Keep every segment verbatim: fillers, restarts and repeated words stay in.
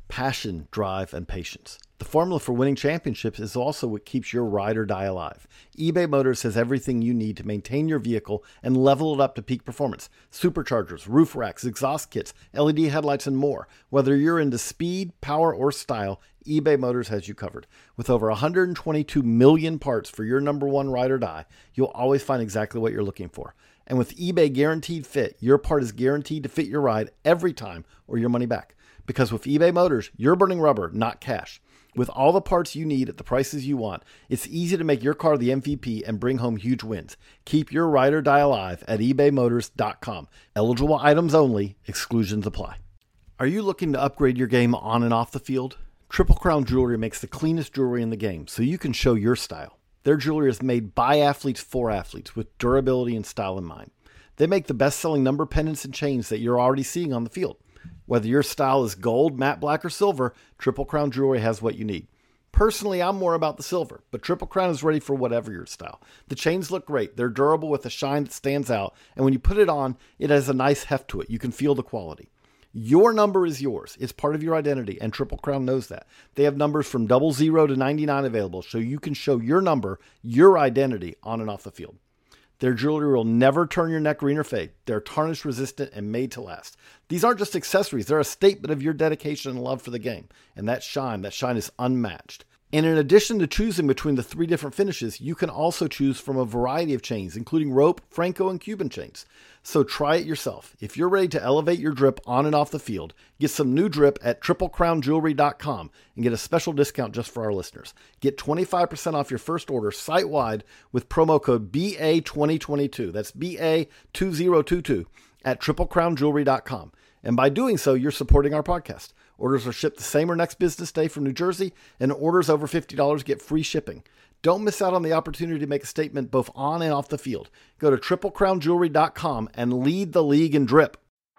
passion, drive, and patience. The formula for winning championships is also what keeps your ride or die alive. eBay Motors has everything you need to maintain your vehicle and level it up to peak performance. Superchargers, roof racks, exhaust kits, L E D headlights, and more. Whether you're into speed, power, or style, eBay Motors has you covered. With over one hundred twenty-two million parts for your number one ride or die, you'll always find exactly what you're looking for. And with eBay Guaranteed Fit, your part is guaranteed to fit your ride every time or your money back. Because with eBay Motors, you're burning rubber, not cash. With all the parts you need at the prices you want, it's easy to make your car the M V P and bring home huge wins. Keep your ride or die alive at ebay motors dot com. Eligible items only. Exclusions apply. Are you looking to upgrade your game on and off the field? Triple Crown Jewelry makes the cleanest jewelry in the game, so you can show your style. Their jewelry is made by athletes for athletes with durability and style in mind. They make the best-selling number pendants and chains that you're already seeing on the field. Whether your style is gold, matte black, or silver, Triple Crown Jewelry has what you need. Personally, I'm more about the silver, but Triple Crown is ready for whatever your style. The chains look great. They're durable with a shine that stands out, and when you put it on, it has a nice heft to it. You can feel the quality. Your number is yours. It's part of your identity, and Triple Crown knows that. They have numbers from double zero to ninety-nine available, so you can show your number, your identity, on and off the field. Their jewelry will never turn your neck green or fade. They're tarnish resistant and made to last. These aren't just accessories. They're a statement of your dedication and love for the game. And that shine, that shine is unmatched. And in addition to choosing between the three different finishes, you can also choose from a variety of chains, including rope, Franco, and Cuban chains. So try it yourself. If you're ready to elevate your drip on and off the field, get some new drip at triple crown jewelry dot com and get a special discount just for our listeners. Get twenty-five percent off your first order site-wide with promo code B A twenty twenty-two. That's B A two thousand twenty-two at triple crown jewelry dot com. And by doing so, you're supporting our podcast. Orders are shipped the same or next business day from New Jersey, and orders over fifty dollars get free shipping. Don't miss out on the opportunity to make a statement both on and off the field. Go to triple crown jewelry dot com and lead the league in drip.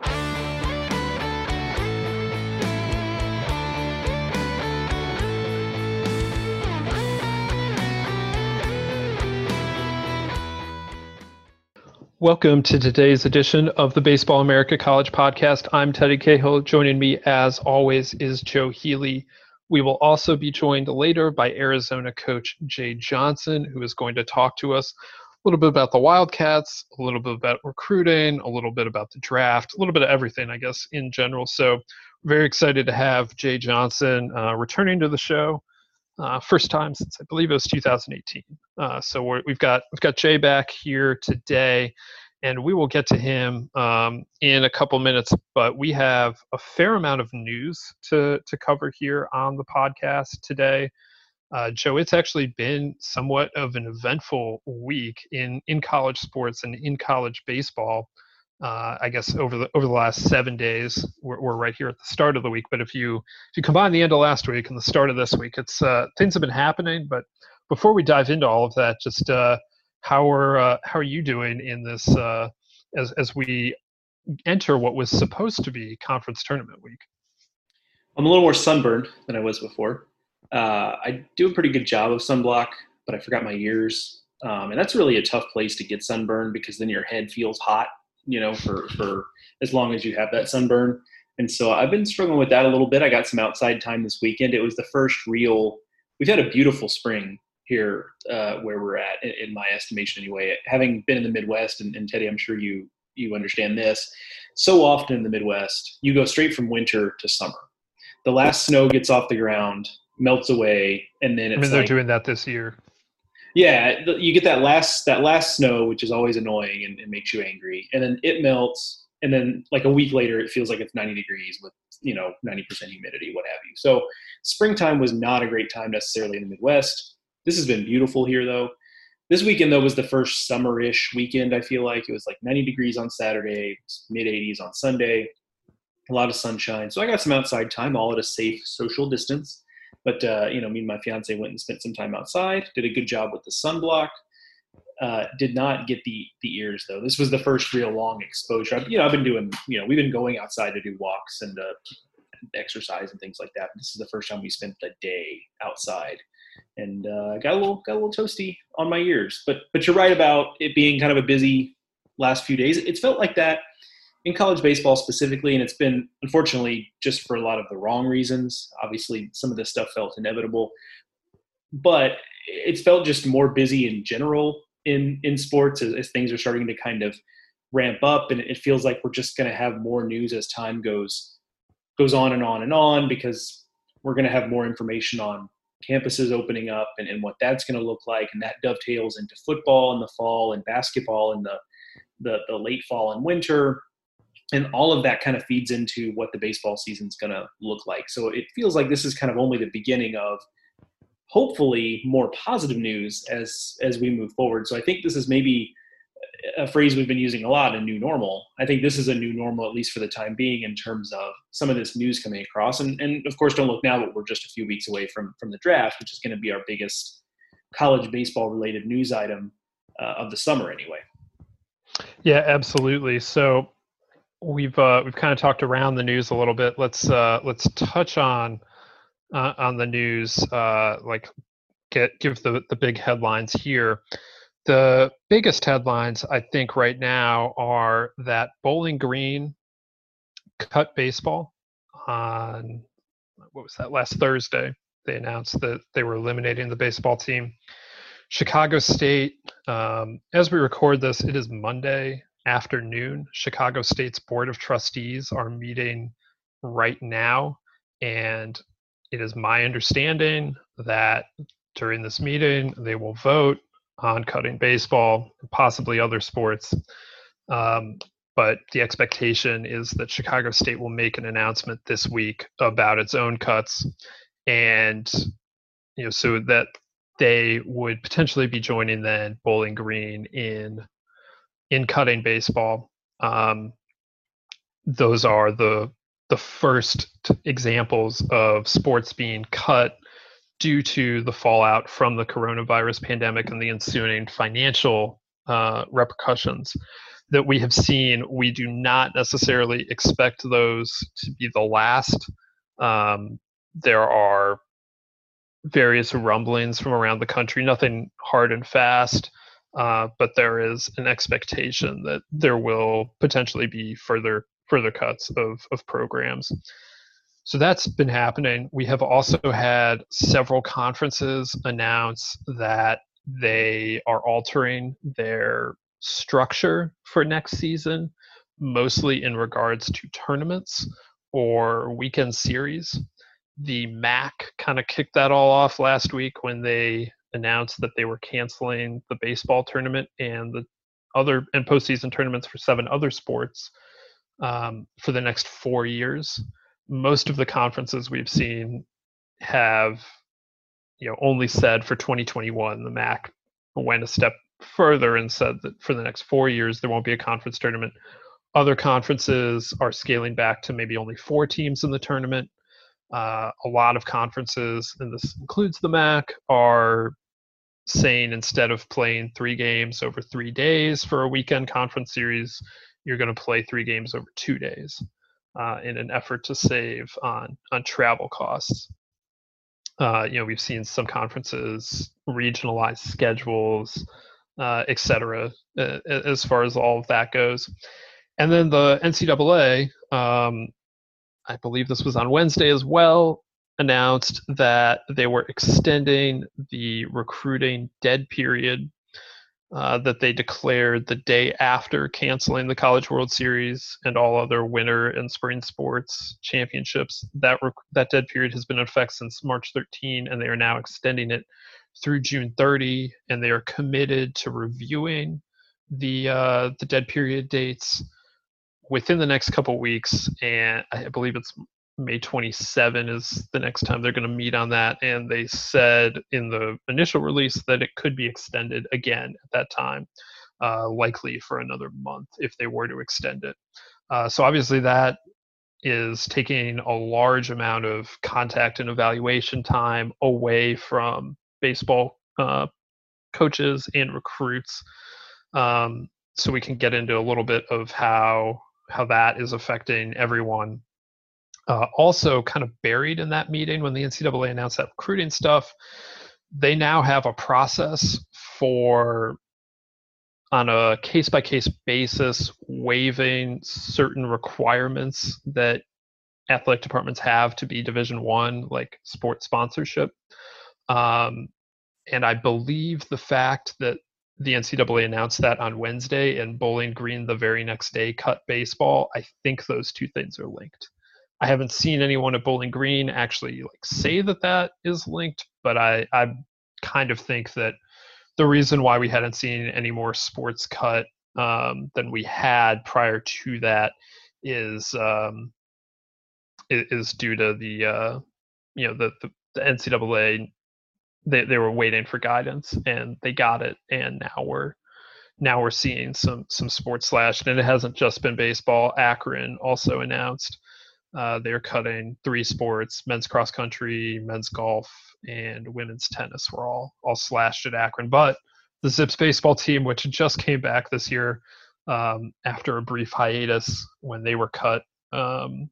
Welcome to today's edition of the Baseball America College Podcast. I'm Teddy Cahill. Joining me, as always, is Joe Healy. We will also be joined later by Arizona coach Jay Johnson, who is going to talk to us a little bit about the Wildcats, a little bit about recruiting, a little bit about the draft, a little bit of everything, I guess, in general. So very excited to have Jay Johnson uh, returning to the show. Uh, first time since I believe it was two thousand eighteen. Uh, so we're, we've got we've got Jay back here today, and we will get to him um, in a couple minutes. But we have a fair amount of news to to cover here on the podcast today. Uh, Joe, it's actually been somewhat of an eventful week in in college sports and in college baseball. Uh, I guess over the over the last seven days, we're, we're right here at the start of the week. But if you if you combine the end of last week and the start of this week, it's uh, things have been happening. But before we dive into all of that, just uh, how are uh, how are you doing in this uh, as as we enter what was supposed to be conference tournament week? I'm a little more sunburned than I was before. Uh, I do a pretty good job of sunblock, but I forgot my ears, um, and that's really a tough place to get sunburned because then your head feels hot, you know, for, for as long as you have that sunburn. And so I've been struggling with that a little bit. I got some outside time this weekend. It was the first real, we've had a beautiful spring here uh, where we're at, in, in my estimation anyway. Having been in the Midwest, and, and Teddy, I'm sure you, you understand this, so often in the Midwest, you go straight from winter to summer. The last snow gets off the ground, melts away, and then it's I mean, they're like, doing that this year. Yeah, you get that last that last snow, which is always annoying and, and makes you angry. And then it melts, and then like a week later, it feels like it's ninety degrees with, you know, ninety percent humidity, what have you. So springtime was not a great time necessarily in the Midwest. This has been beautiful here, though. This weekend, though, was the first summer-ish weekend, I feel like. It was like ninety degrees on Saturday, mid eighties on Sunday, a lot of sunshine. So I got some outside time, all at a safe social distance. But, uh, you know, me and my fiance went and spent some time outside, did a good job with the sunblock, uh, did not get the the ears, though. This was the first real long exposure. I've, you know, I've been doing, you know, we've been going outside to do walks and uh, exercise and things like that. This is the first time we spent the day outside, and uh, got a little got a little toasty on my ears. But but you're right about it being kind of a busy last few days. It's felt like that in college baseball specifically, and it's been, unfortunately, just for a lot of the wrong reasons. Obviously, some of this stuff felt inevitable, but it felt just more busy in general in, in sports as, as things are starting to kind of ramp up. And it feels like we're just going to have more news as time goes goes on and on and on, because we're going to have more information on campuses opening up and, and what that's going to look like. And that dovetails into football in the fall and basketball in the, the, the late fall and winter. And all of that kind of feeds into what the baseball season is going to look like. So it feels like this is kind of only the beginning of hopefully more positive news as, as we move forward. So I think this is maybe a phrase we've been using a lot, a new normal. I think this is a new normal, at least for the time being, in terms of some of this news coming across. And, and of course, don't look now, but we're just a few weeks away from, from the draft, which is going to be our biggest college baseball related news item uh, of the summer anyway. Yeah, absolutely. So we've, uh, we've kind of talked around the news a little bit. Let's, uh, let's touch on, uh, on the news, uh, like get, give the, the big headlines here. The biggest headlines, I think, right now are that Bowling Green cut baseball on, what was that, last Thursday. They announced that they were eliminating the baseball team. Chicago State, um, as we record this, it is Monday afternoon. Chicago State's Board of Trustees are meeting right now, and it is my understanding that during this meeting, they will vote on cutting baseball, possibly other sports. Um, but the expectation is that Chicago State will make an announcement this week about its own cuts. And, you know, so that they would potentially be joining then Bowling Green in, in cutting baseball. Um, those are the, the first examples of sports being cut due to the fallout from the coronavirus pandemic and the ensuing financial uh, repercussions that we have seen. We do not necessarily expect those to be the last. Um, there are various rumblings from around the country, nothing hard and fast, uh, but there is an expectation that there will potentially be further further cuts of, of programs. So that's been happening. We have also had several conferences announce that they are altering their structure for next season, mostly in regards to tournaments or weekend series. The M A C kind of kicked that all off last week when they announced that they were canceling the baseball tournament and the other and postseason tournaments for seven other sports um, for the next four years. Most of the conferences we've seen have, you know, only said for twenty twenty-one. The M A C went a step further and said that for the next four years there won't be a conference tournament. Other conferences are scaling back to maybe only four teams in the tournament. Uh, a lot of conferences, and this includes the M A C, are saying instead of playing three games over three days for a weekend conference series, you're going to play three games over two days. Uh, in an effort to save on on travel costs. Uh, you know, we've seen some conferences regionalize schedules, uh, et cetera, uh, as far as all of that goes. And then the N C double A, um, I believe this was on Wednesday as well, announced that they were extending the recruiting dead period Uh, that they declared the day after canceling the College World Series and all other winter and spring sports championships. That rec- that dead period has been in effect since March thirteenth, and they are now extending it through June thirtieth, and they are committed to reviewing the uh, the dead period dates within the next couple weeks. And I believe it's May twenty-seventh is the next time they're going to meet on that. And they said in the initial release that it could be extended again at that time, uh, likely for another month if they were to extend it. Uh, so obviously that is taking a large amount of contact and evaluation time away from baseball uh, coaches and recruits. Um, so we can get into a little bit of how how that is affecting everyone. Uh, also kind of buried in that meeting when the N C double A announced that recruiting stuff, they now have a process for on a case-by-case basis waiving certain requirements that athletic departments have to be Division One, like sports sponsorship. Um, and I believe the fact that the N C double A announced that on Wednesday and Bowling Green the very next day cut baseball, I think those two things are linked. I haven't seen anyone at Bowling Green actually like say that that is linked, but I, I kind of think that the reason why we hadn't seen any more sports cut um, than we had prior to that is um, is due to the uh, you know the, the, the N C double A. They they were waiting for guidance and they got it, and now we're now we're seeing some some sports slashed, and it hasn't just been baseball. Akron also announced uh, they're cutting three sports: men's cross country, men's golf, and women's tennis were all all slashed at Akron. But the Zips baseball team, which just came back this year um, after a brief hiatus when they were cut um,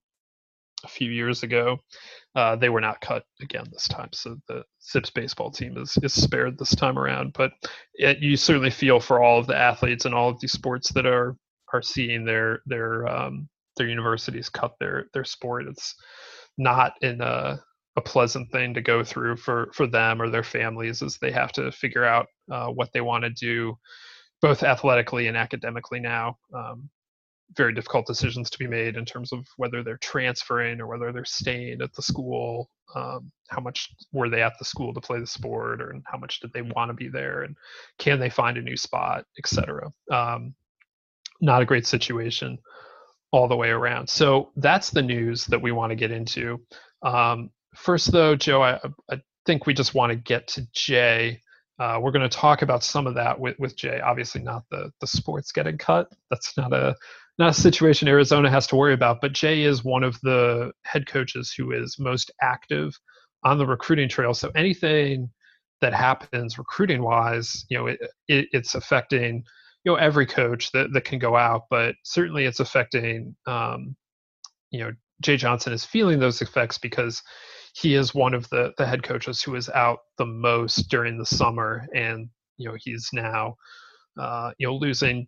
a few years ago, uh, they were not cut again this time. So the Zips baseball team is is spared this time around. But it, you certainly feel for all of the athletes and all of these sports that are are seeing their their um, their universities cut their their sport. It's not in a a pleasant thing to go through for, for them or their families as they have to figure out uh, what they want to do, both athletically and academically now. Um, very difficult decisions to be made in terms of whether they're transferring or whether they're staying at the school. Um, how much were they at the school to play the sport, or and how much did they want to be there, and can they find a new spot, et cetera. Um, not a great situation all the way around. So that's the news that we want to get into. Um, First, though, Joe, I, I think we just want to get to Jay. Uh, we're going to talk about some of that with, with Jay. Obviously, not the the sports getting cut. That's not a not a situation Arizona has to worry about. But Jay is one of the head coaches who is most active on the recruiting trail. So anything that happens recruiting wise, you know, it, it, it's affecting you know every coach that that can go out. But certainly, it's affecting um, you know Jay Johnson is feeling those effects because he is one of the, the head coaches who is out the most during the summer, and you know he's now uh, you know losing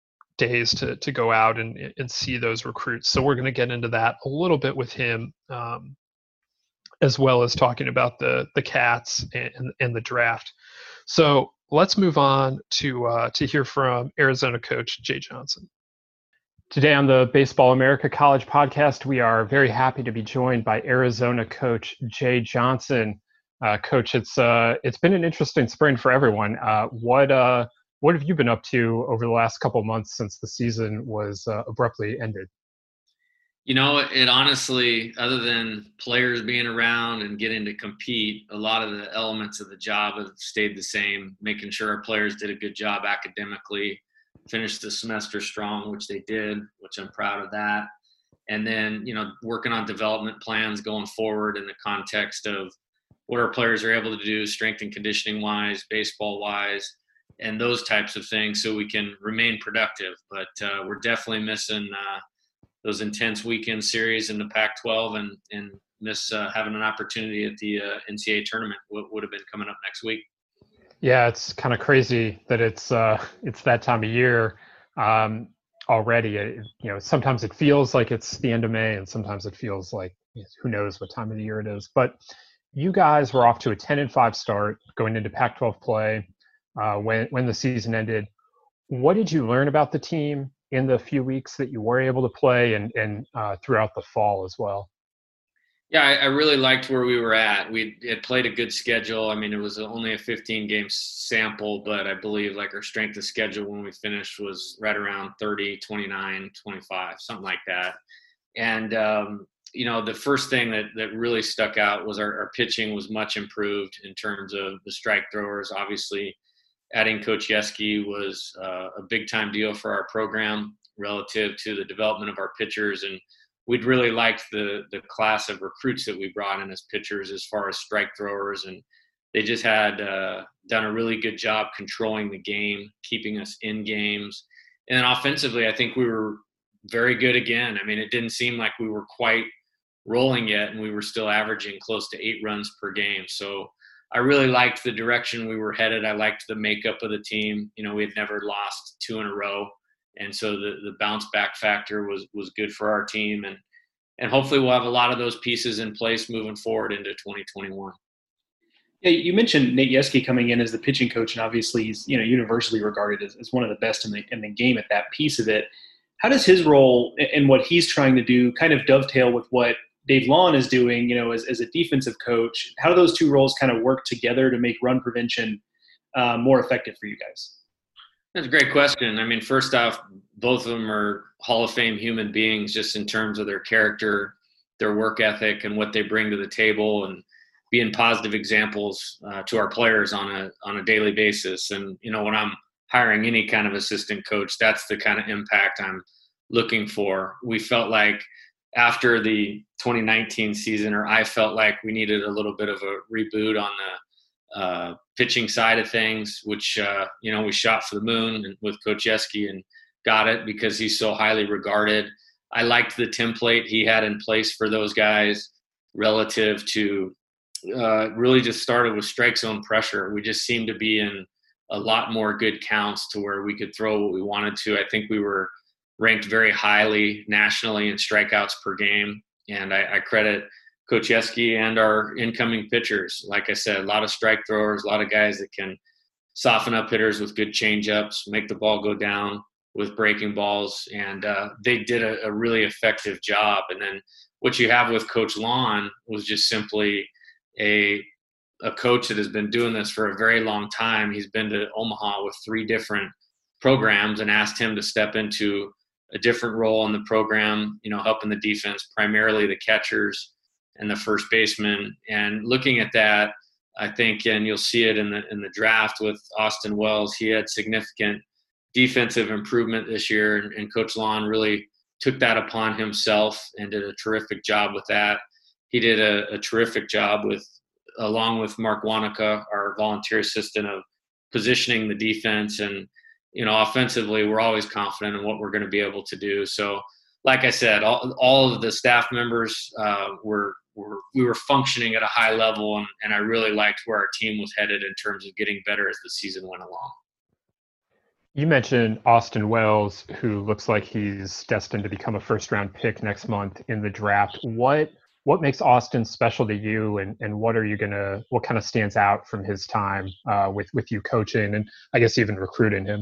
days to to go out and and see those recruits. So we're going to get into that a little bit with him, um, as well as talking about the the Cats and and the draft. So let's move on to uh, to hear from Arizona coach Jay Johnson. Today on the Baseball America College podcast, we are very happy to be joined by Arizona coach Jay Johnson. Uh, coach, it's uh, it's been an interesting spring for everyone. Uh, what uh, what have you been up to over the last couple of months since the season was uh, abruptly ended? You know, it honestly, other than players being around and getting to compete, a lot of the elements of the job have stayed the same, making sure our players did a good job academically, finished the semester strong, which they did, which I'm proud of that. And then, you know, working on development plans going forward in the context of what our players are able to do, strength and conditioning wise, baseball wise, and those types of things so we can remain productive. But uh, we're definitely missing uh, those intense weekend series in the Pac twelve and, and miss uh, having an opportunity at the uh, N C double A tournament, what would have been coming up next week. Yeah, it's kind of crazy that it's uh, it's that time of year um, already. It, you know, sometimes it feels like it's the end of May, and sometimes it feels like who knows what time of the year it is. But you guys were off to a ten and five start going into Pac twelve play uh, when when the season ended. What did you learn about the team in the few weeks that you were able to play, and and uh, throughout the fall as well? Yeah, I, I really liked where we were at. We had played a good schedule. I mean, it was only a fifteen game sample, but I believe like our strength of schedule when we finished was right around thirty, twenty-nine, twenty-five, something like that. And, um, you know, the first thing that, that really stuck out was our, our pitching was much improved in terms of the strike throwers. Obviously, adding Coach Yeski was uh, a big time deal for our program relative to the development of our pitchers, and we'd really liked the the class of recruits that we brought in as pitchers as far as strike throwers, and they just had uh, done a really good job controlling the game, keeping us in games. And then offensively, I think we were very good again. I mean, it didn't seem like we were quite rolling yet, and we were still averaging close to eight runs per game. So I really liked the direction we were headed. I liked the makeup of the team. You know, we had never lost two in a row. And so the, the bounce back factor was, was good for our team. And, and hopefully we'll have a lot of those pieces in place moving forward into twenty twenty-one. Yeah, you mentioned Nate Yeskie coming in as the pitching coach, and obviously he's, you know, universally regarded as, as one of the best in the in the game at that piece of it. How does his role and what he's trying to do kind of dovetail with what Dave Lawn is doing, you know, as, as a defensive coach? How do those two roles kind of work together to make run prevention uh, more effective for you guys? That's a great question. I mean, first off, both of them are Hall of Fame human beings just in terms of their character, their work ethic, and what they bring to the table, and being positive examples uh, to our players on a on a daily basis. And, you know, when I'm hiring any kind of assistant coach, that's the kind of impact I'm looking for. We felt like after the twenty nineteen season, or I felt like we needed a little bit of a reboot on the uh, pitching side of things, which, uh, you know, we shot for the moon with Coach Yeskie and got it because he's so highly regarded. I liked the template he had in place for those guys relative to uh, really just started with strike zone pressure. We just seemed to be in a lot more good counts to where we could throw what we wanted to. I think we were ranked very highly nationally in strikeouts per game. And I, I credit Coach Yeskie and our incoming pitchers. Like I said, a lot of strike throwers, a lot of guys that can soften up hitters with good changeups, make the ball go down with breaking balls. And uh, they did a, a really effective job. And then what you have with Coach Lawn was just simply a a coach that has been doing this for a very long time. He's been to Omaha with three different programs and asked him to step into a different role in the program, you know, helping the defense, primarily the catchers and the first baseman. And looking at that, I think, and you'll see it in the in the draft with Austin Wells, he had significant defensive improvement this year, and, and Coach Lawn really took that upon himself and did a terrific job with that. He did a, a terrific job with, along with Mark Wanaka, our volunteer assistant, of positioning the defense. And, you know, offensively, we're always confident in what we're going to be able to do. So, like I said, all, all of the staff members uh, were, were we were functioning at a high level, and, and I really liked where our team was headed in terms of getting better as the season went along. You mentioned Austin Wells, who looks like he's destined to become a first-round pick next month in the draft. What what makes Austin special to you, and, and what are you gonna what kind of stands out from his time uh, with with you coaching and I guess even recruiting him?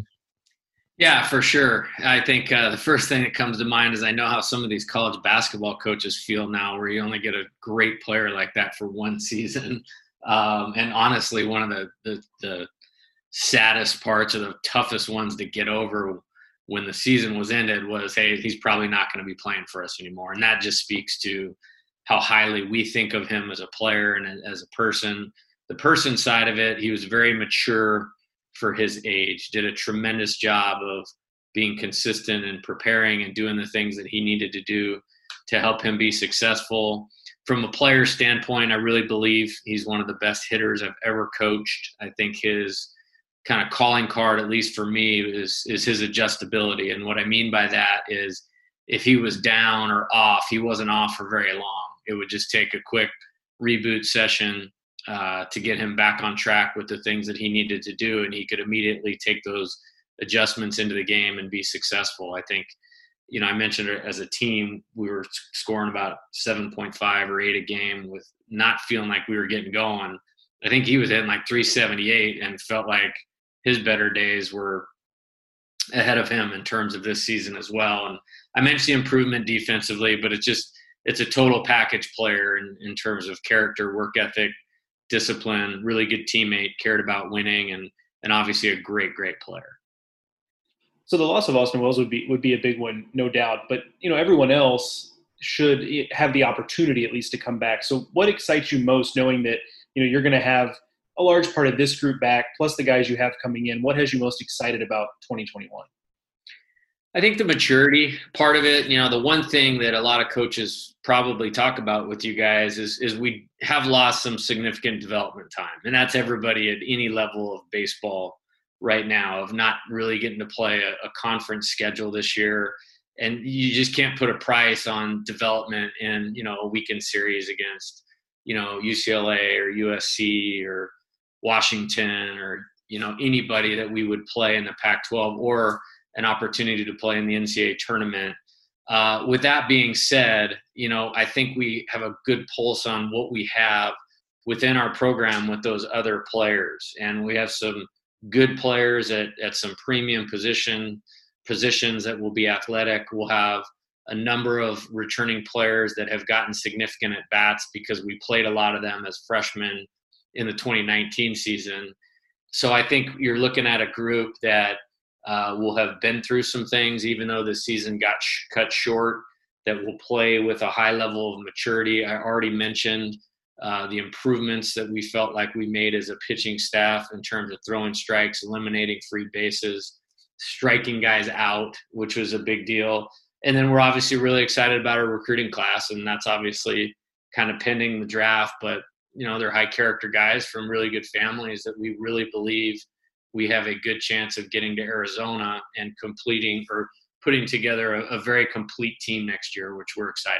Yeah, for sure. I think uh, the first thing that comes to mind is I know how some of these college basketball coaches feel now, where you only get a great player like that for one season. Um, and honestly, one of the, the the saddest parts, or the toughest ones to get over when the season was ended, was, hey, he's probably not going to be playing for us anymore. And that just speaks to how highly we think of him as a player and as a person. The person side of it, he was very mature for his age, did a tremendous job of being consistent and preparing and doing the things that he needed to do to help him be successful. From a player standpoint, I really believe he's one of the best hitters I've ever coached. I think his kind of calling card, at least for me, is is his adjustability. And what I mean by that is if he was down or off, he wasn't off for very long. It would just take a quick reboot session uh, to get him back on track with the things that he needed to do, and he could immediately take those adjustments into the game and be successful. I think, you know, I mentioned it, as a team, we were scoring about seven point five or eight a game with not feeling like we were getting going. I think he was hitting like three seventy-eight and felt like his better days were ahead of him in terms of this season as well. And I mentioned the improvement defensively, but it's just, it's a total package player in, in terms of character, work ethic, discipline, really good teammate, cared about winning, and and obviously a great, great player. So the loss of Austin Wells would be would be a big one, no doubt. But, you know, everyone else should have the opportunity at least to come back. So what excites you most, knowing that, you know, you're going to have a large part of this group back, plus the guys you have coming in? What has you most excited about twenty twenty-one? I think the maturity part of it, you know, the one thing that a lot of coaches probably talk about with you guys is is we have lost some significant development time. And that's everybody at any level of baseball right now, of not really getting to play a, a conference schedule this year. And you just can't put a price on development in, you know, a weekend series against you know, U C L A or U S C or Washington or, you know, anybody that we would play in the Pac twelve or an opportunity to play in the N C double A tournament. Uh, with that being said, you know, I think we have a good pulse on what we have within our program with those other players. And we have some good players at, at some premium position positions that will be athletic. We'll have a number of returning players that have gotten significant at bats because we played a lot of them as freshmen in the twenty nineteen season. So I think you're looking at a group that uh, will have been through some things, even though the season got sh- cut short, that will play with a high level of maturity. I already mentioned uh, the improvements that we felt like we made as a pitching staff in terms of throwing strikes, eliminating free bases, striking guys out, which was a big deal. And then we're obviously really excited about our recruiting class, and that's obviously kind of pending the draft. But, you know, they're high character guys from really good families that we really believe we have a good chance of getting to Arizona and completing or putting together a, a very complete team next year, which we're excited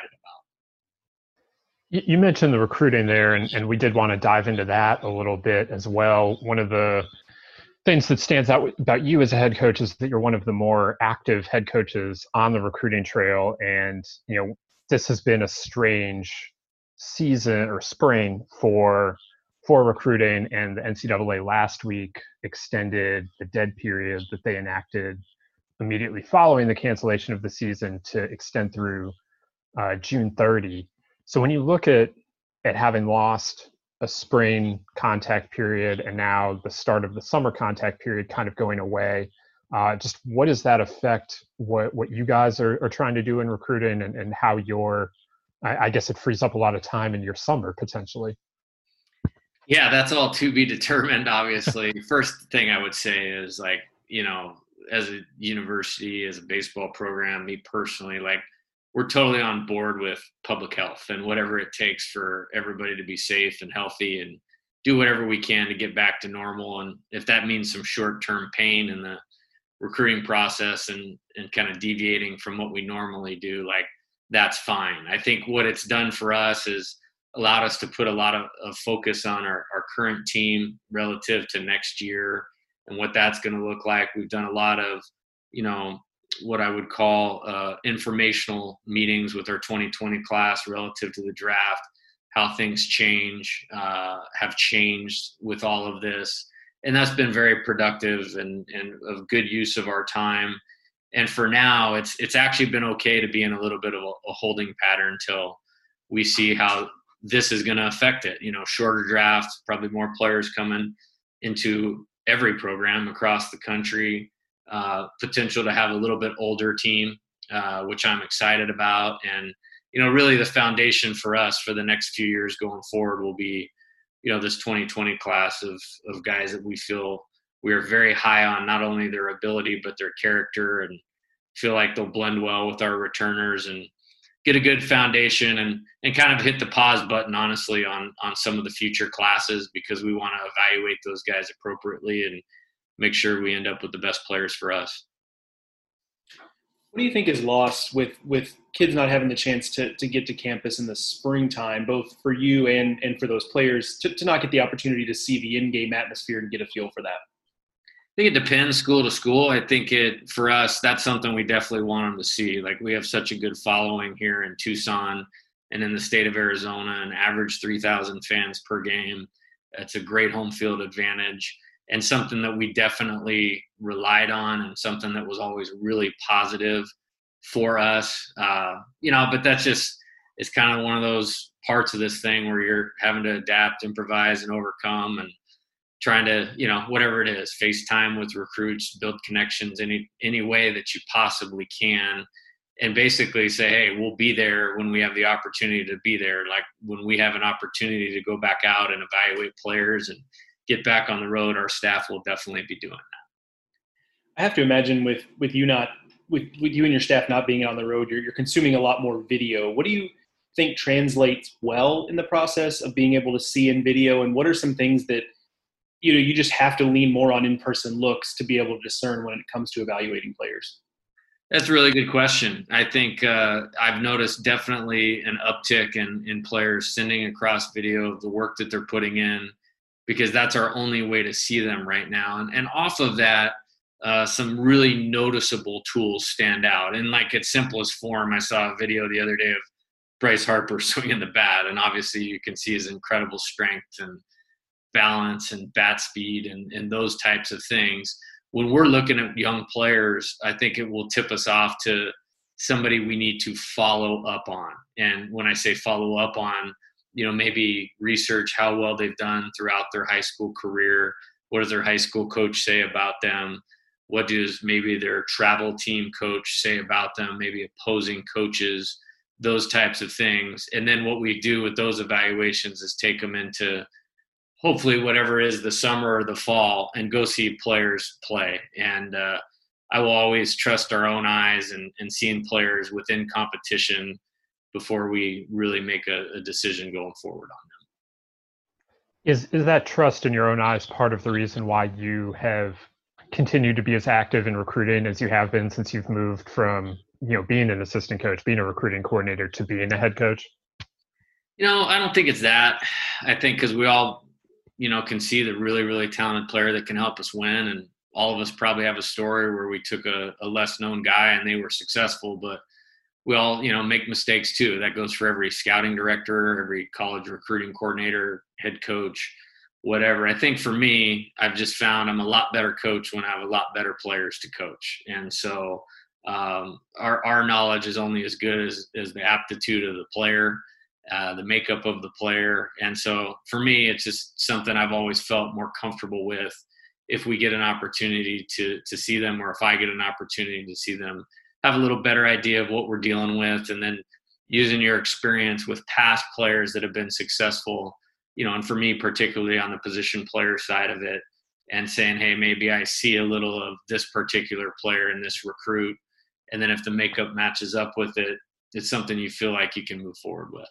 about. You mentioned the recruiting there, and, and we did want to dive into that a little bit as well. One of the things that stands out about you as a head coach is that you're one of the more active head coaches on the recruiting trail. And, you know, this has been a strange season or spring for for recruiting, and the N C double A last week extended the dead period that they enacted immediately following the cancellation of the season to extend through uh, June thirtieth. So when you look at at having lost a spring contact period and now the start of the summer contact period kind of going away, uh, just what does that affect what, what you guys are, are trying to do in recruiting, and, and how you're, I, I guess it frees up a lot of time in your summer potentially. Yeah, that's all to be determined, obviously. First thing I would say is, like, you know, as a university, as a baseball program, me personally, like, we're totally on board with public health and whatever it takes for everybody to be safe and healthy and do whatever we can to get back to normal. And if that means some short-term pain in the recruiting process and, and kind of deviating from what we normally do, like, that's fine. I think what it's done for us is allowed us to put a lot of, of focus on our, our current team relative to next year and what that's going to look like. We've done a lot of, you know, what I would call uh, informational meetings with our twenty twenty class relative to the draft, how things change, uh, have changed with all of this. And that's been very productive and, and of good use of our time. And for now, it's it's actually been okay to be in a little bit of a, a holding pattern until we see how this is going to affect it. You know, shorter drafts, probably more players coming into every program across the country, uh, potential to have a little bit older team, uh, which I'm excited about. And, you know, really the foundation for us for the next few years going forward will be, you know, this twenty twenty class of, of guys that we feel we are very high on, not only their ability, but their character, and feel like they'll blend well with our returners and get a good foundation, and, and kind of hit the pause button, honestly, on, on some of the future classes, because we want to evaluate those guys appropriately and make sure we end up with the best players for us. What do you think is lost with, with kids not having the chance to, to get to campus in the springtime, both for you and, and for those players, to, to not get the opportunity to see the in-game atmosphere and get a feel for that? I think it depends school to school. I think it, for us, that's something we definitely want them to see. Like, we have such a good following here in Tucson and in the state of Arizona, an average three thousand fans per game. It's a great home field advantage, and something that we definitely relied on, and something that was always really positive for us. Uh, you know, but that's just, it's kind of one of those parts of this thing where you're having to adapt, improvise, and overcome, and trying to, you know, whatever it is, FaceTime with recruits, build connections any any way that you possibly can, and basically say, hey, we'll be there when we have the opportunity to be there. Like, when we have an opportunity to go back out and evaluate players and get back on the road, our staff will definitely be doing that. I have to imagine with, with you not with, with you and your staff not being on the road, you're you're consuming a lot more video. What do you think translates well in the process of being able to see in video, and what are some things that, you know, you just have to lean more on in-person looks to be able to discern when it comes to evaluating players? That's a really good question. I think uh, I've noticed definitely an uptick in, in players sending across video of the work that they're putting in, because that's our only way to see them right now. And, and off of that, uh, some really noticeable tools stand out. In like its simplest form, I saw a video the other day of Bryce Harper swinging the bat, and obviously you can see his incredible strength and balance and bat speed and, and those types of things. When we're looking at young players, I think it will tip us off to somebody we need to follow up on. And when I say follow up on, you know, maybe research how well they've done throughout their high school career. What does their high school coach say about them? What does maybe their travel team coach say about them? Maybe opposing coaches, those types of things. And then what we do with those evaluations is take them into hopefully whatever is the summer or the fall and go see players play. And uh, I will always trust our own eyes and, and seeing players within competition before we really make a, a decision going forward on them. Is is that trust in your own eyes part of the reason why you have continued to be as active in recruiting as you have been since you've moved from, you know, being an assistant coach, being a recruiting coordinator, to being a head coach? You know, I don't think it's that. I think because we all, you know, can see the really, really talented player that can help us win. And all of us probably have a story where we took a, a less known guy and they were successful, but we all, you know, make mistakes too. That goes for every scouting director, every college recruiting coordinator, head coach, whatever. I think for me, I've just found I'm a lot better coach when I have a lot better players to coach. And so um, our, our knowledge is only as good as, as the aptitude of the player. Uh, the makeup of the player. And so for me, it's just something I've always felt more comfortable with if we get an opportunity to to see them, or if I get an opportunity to see them, have a little better idea of what we're dealing with. And then using your experience with past players that have been successful, you know, and for me, particularly on the position player side of it, and saying, hey, maybe I see a little of this particular player in this recruit. And then if the makeup matches up with it, it's something you feel like you can move forward with.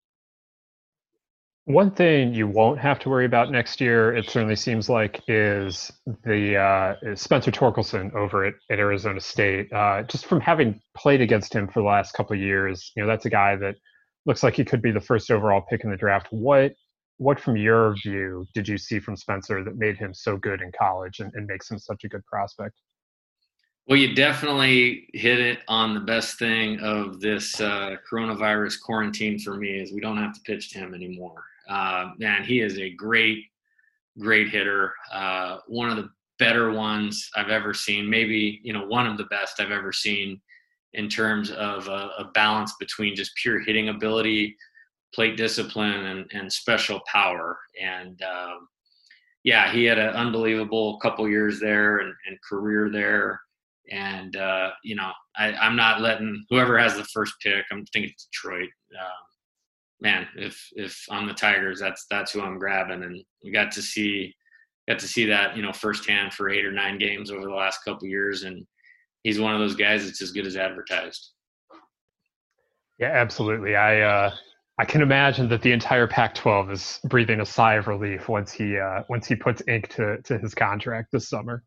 One thing you won't have to worry about next year, it certainly seems like, is the uh, is Spencer Torkelson over at, at Arizona State. Uh, just from having played against him for the last couple of years, you know, that's a guy that looks like he could be the first overall pick in the draft. What, what from your view, did you see from Spencer that made him so good in college and, and makes him such a good prospect? Well, you definitely hit it on the best thing of this uh, coronavirus quarantine for me is we don't have to pitch to him anymore. Uh, man, he is a great, great hitter. Uh, one of the better ones I've ever seen. Maybe, you know, one of the best I've ever seen in terms of a, a balance between just pure hitting ability, plate discipline, and, and special power. And um, yeah, he had an unbelievable couple years there and, and career there. And, uh, you know, I, I'm not letting whoever has the first pick, I'm thinking Detroit. Um, man, if if I'm the Tigers, that's that's who I'm grabbing. And we got to see got to see that, you know, firsthand for eight or nine games over the last couple of years. And he's one of those guys that's as good as advertised. Yeah, absolutely. I uh, I can imagine that the entire Pac twelve is breathing a sigh of relief once he uh, once he puts ink to to his contract this summer.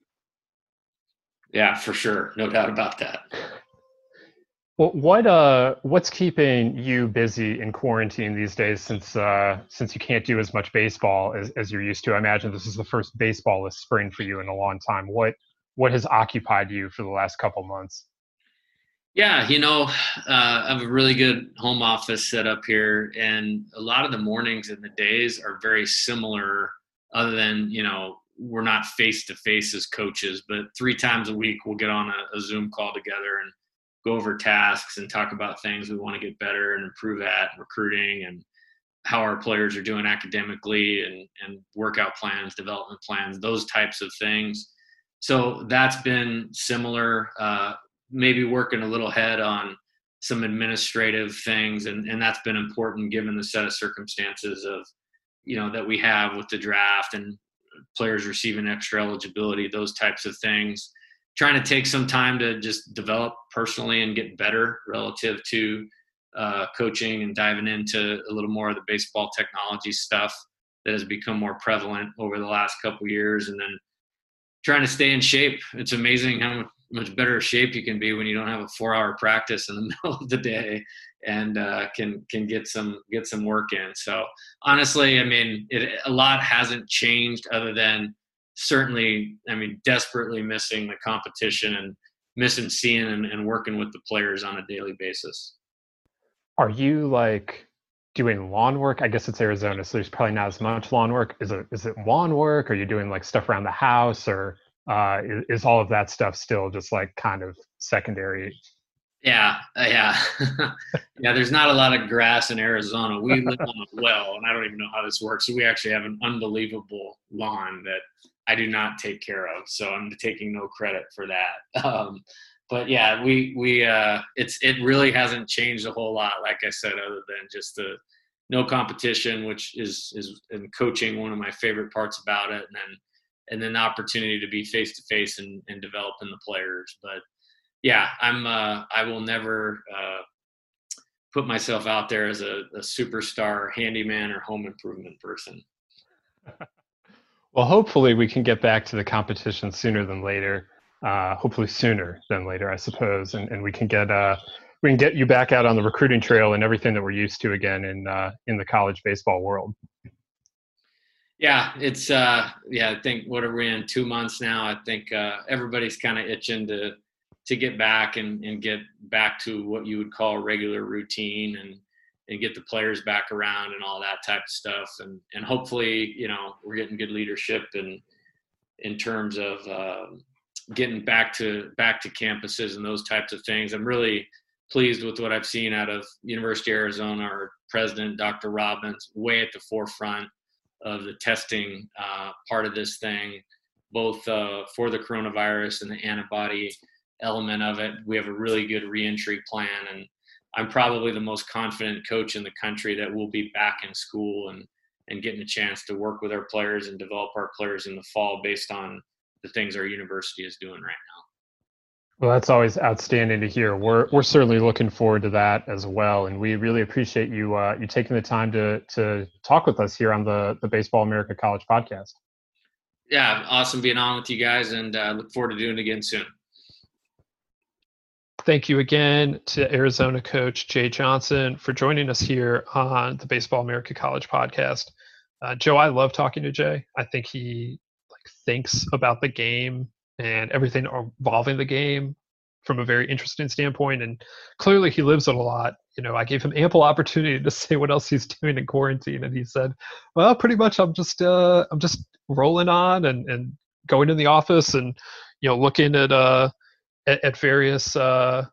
Yeah, for sure. No doubt about that. Well, what uh, what's keeping you busy in quarantine these days? Since uh, since you can't do as much baseball as, as you're used to, I imagine this is the first baseball-less spring for you in a long time. What what has occupied you for the last couple months? Yeah, you know, uh, I have a really good home office set up here, and a lot of the mornings and the days are very similar. Other than, you know, we're not face to face as coaches, but three times a week we'll get on a, a Zoom call together and go over tasks and talk about things we want to get better and improve at, recruiting, and how our players are doing academically, and, and workout plans, development plans, those types of things. So that's been similar, uh, maybe working a little ahead on some administrative things. And, and that's been important given the set of circumstances of, you know, that we have with the draft and players receiving extra eligibility, those types of things. Trying to take some time to just develop personally and get better relative to uh, coaching, and diving into a little more of the baseball technology stuff that has become more prevalent over the last couple of years. And then trying to stay in shape. It's amazing how much better shape you can be when you don't have a four hour practice in the middle of the day and uh, can can get some get some work in. So honestly, I mean, it, a lot hasn't changed other than certainly, I mean, desperately missing the competition and missing seeing and, and working with the players on a daily basis. Are you like doing lawn work? I guess it's Arizona, so there's probably not as much lawn work. Is it is it lawn work? Are you doing like stuff around the house, or uh, is, is all of that stuff still just like kind of secondary? Yeah, uh, yeah, yeah. There's not a lot of grass in Arizona. We live on a well, and I don't even know how this works. So we actually have an unbelievable lawn that I do not take care of. So I'm taking no credit for that. Um, but yeah, we we uh, it's it really hasn't changed a whole lot. Like I said, other than just the no competition, which is is in coaching one of my favorite parts about it, and then and then the opportunity to be face to face and and developing the players, but. Yeah, I'm. Uh, I will never uh, put myself out there as a, a superstar handyman or home improvement person. Well, hopefully we can get back to the competition sooner than later. Uh, hopefully sooner than later, I suppose, and, and we can get uh, we can get you back out on the recruiting trail and everything that we're used to again in uh, in the college baseball world. Yeah, it's uh, yeah. I think what are we in two months now? I think uh, everybody's kind of itching to. to get back and, and get back to what you would call a regular routine and, and get the players back around and all that type of stuff. And, and hopefully, you know, we're getting good leadership in, in terms of uh, getting back to, back to campuses and those types of things. I'm really pleased with what I've seen out of University of Arizona. Our president, Doctor Robbins, way at the forefront of the testing uh, part of this thing, both uh, for the coronavirus and the antibody element of it. We have a really good reentry plan, and I'm probably the most confident coach in the country that we'll be back in school and and getting a chance to work with our players and develop our players in the fall based on the things our university is doing right now. Well, that's always outstanding to hear. We're we're certainly looking forward to that as well, and we really appreciate you uh, you taking the time to to talk with us here on the the Baseball America College podcast. Yeah, awesome being on with you guys, and uh, look forward to doing it again soon. Thank you again to Arizona coach Jay Johnson for joining us here on the Baseball America College podcast. Uh, Joe, I love talking to Jay. I think he like thinks about the game and everything involving the game from a very interesting standpoint, and clearly he lives it a lot. You know, I gave him ample opportunity to say what else he's doing in quarantine, and he said, "Well, pretty much I'm just uh, I'm just rolling on and and going in the office and you know looking at uh." At, at various uh,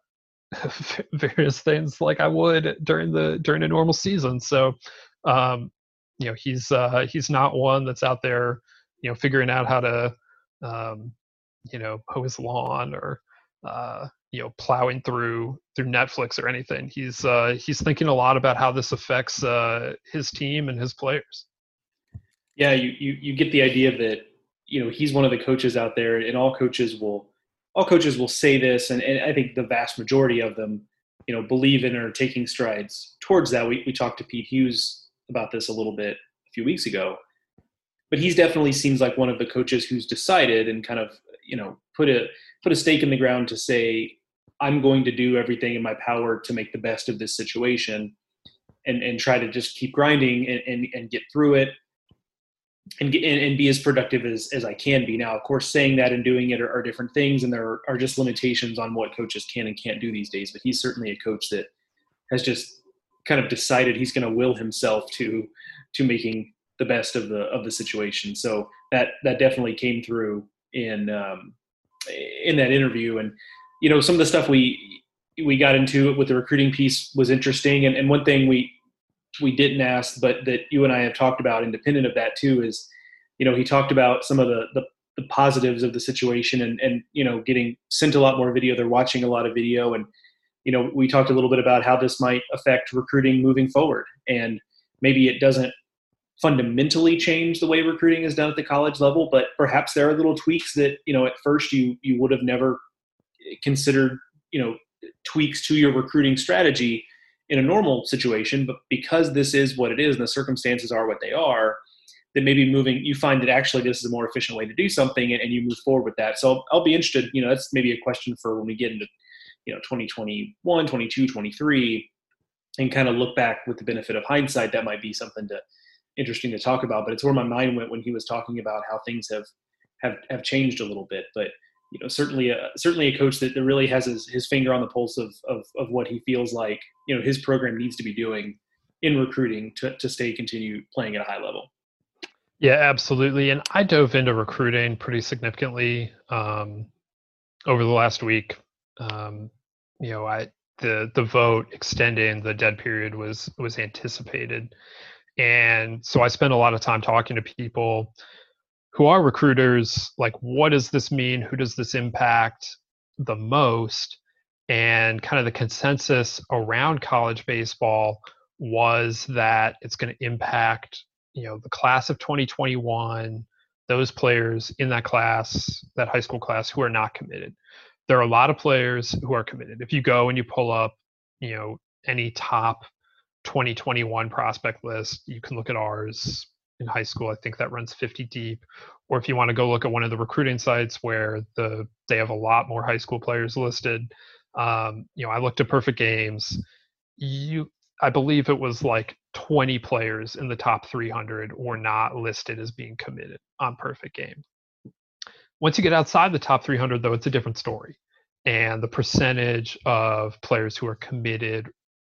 various things like I would during the during a normal season." So, um, you know, he's uh, he's not one that's out there, you know, figuring out how to, um, you know, mow his lawn or, uh, you know, plowing through through Netflix or anything. He's uh, he's thinking a lot about how this affects uh, his team and his players. Yeah, you, you you get the idea that you know he's one of the coaches out there, and all coaches will. All coaches will say this, and, and I think the vast majority of them, you know, believe in or are taking strides towards that. We we talked to Pete Hughes about this a little bit a few weeks ago, but he's definitely seems like one of the coaches who's decided and kind of, you know, put a put a stake in the ground to say, I'm going to do everything in my power to make the best of this situation, and and try to just keep grinding and and, and get through it. And, and and be as productive as, as I can be. Now, of course, saying that and doing it are, are different things, and there are, are just limitations on what coaches can and can't do these days. But he's certainly a coach that has just kind of decided he's going to will himself to to making the best of the of the situation. So that that definitely came through in um, in that interview. And you know, some of the stuff we we got into with the recruiting piece was interesting. And, and one thing we we didn't ask, but that you and I have talked about independent of that too, is, you know, he talked about some of the, the, the positives of the situation and, and, you know, getting sent a lot more video. They're watching a lot of video. And, you know, we talked a little bit about how this might affect recruiting moving forward. And maybe it doesn't fundamentally change the way recruiting is done at the college level, but perhaps there are little tweaks that, you know, at first you, you would have never considered, you know, tweaks to your recruiting strategy in a normal situation, but because this is what it is and the circumstances are what they are, that maybe moving, you find that actually this is a more efficient way to do something, and, and you move forward with that. So I'll, I'll be interested, you know, that's maybe a question for when we get into, you know, twenty twenty-one, twenty-two, twenty-three, and kind of look back with the benefit of hindsight. That might be something to interesting to talk about, but it's where my mind went when he was talking about how things have, have, have changed a little bit. But, you know, certainly a, certainly a coach that, that really has his, his finger on the pulse of, of, of what he feels like, you know, his program needs to be doing in recruiting to, to stay, continue playing at a high level. Yeah, absolutely. And I dove into recruiting pretty significantly um, over the last week. Um, you know, I the the vote extending the dead period was was anticipated, and so I spent a lot of time talking to people who are recruiters. Like, what does this mean? Who does this impact the most? And kind of the consensus around college baseball was that it's going to impact, you know, the class of twenty twenty-one, those players in that class, that high school class who are not committed. There are a lot of players who are committed. If you go and you pull up, you know, any top twenty twenty-one prospect list, you can look at ours in high school. I think that runs fifty deep. Or if you want to go look at one of the recruiting sites where the they have a lot more high school players listed, um, you know, I looked at Perfect Games. You I believe it was like twenty players in the top three hundred were not listed as being committed on Perfect Game. Once you get outside the top three hundred, though, it's a different story. And the percentage of players who are committed,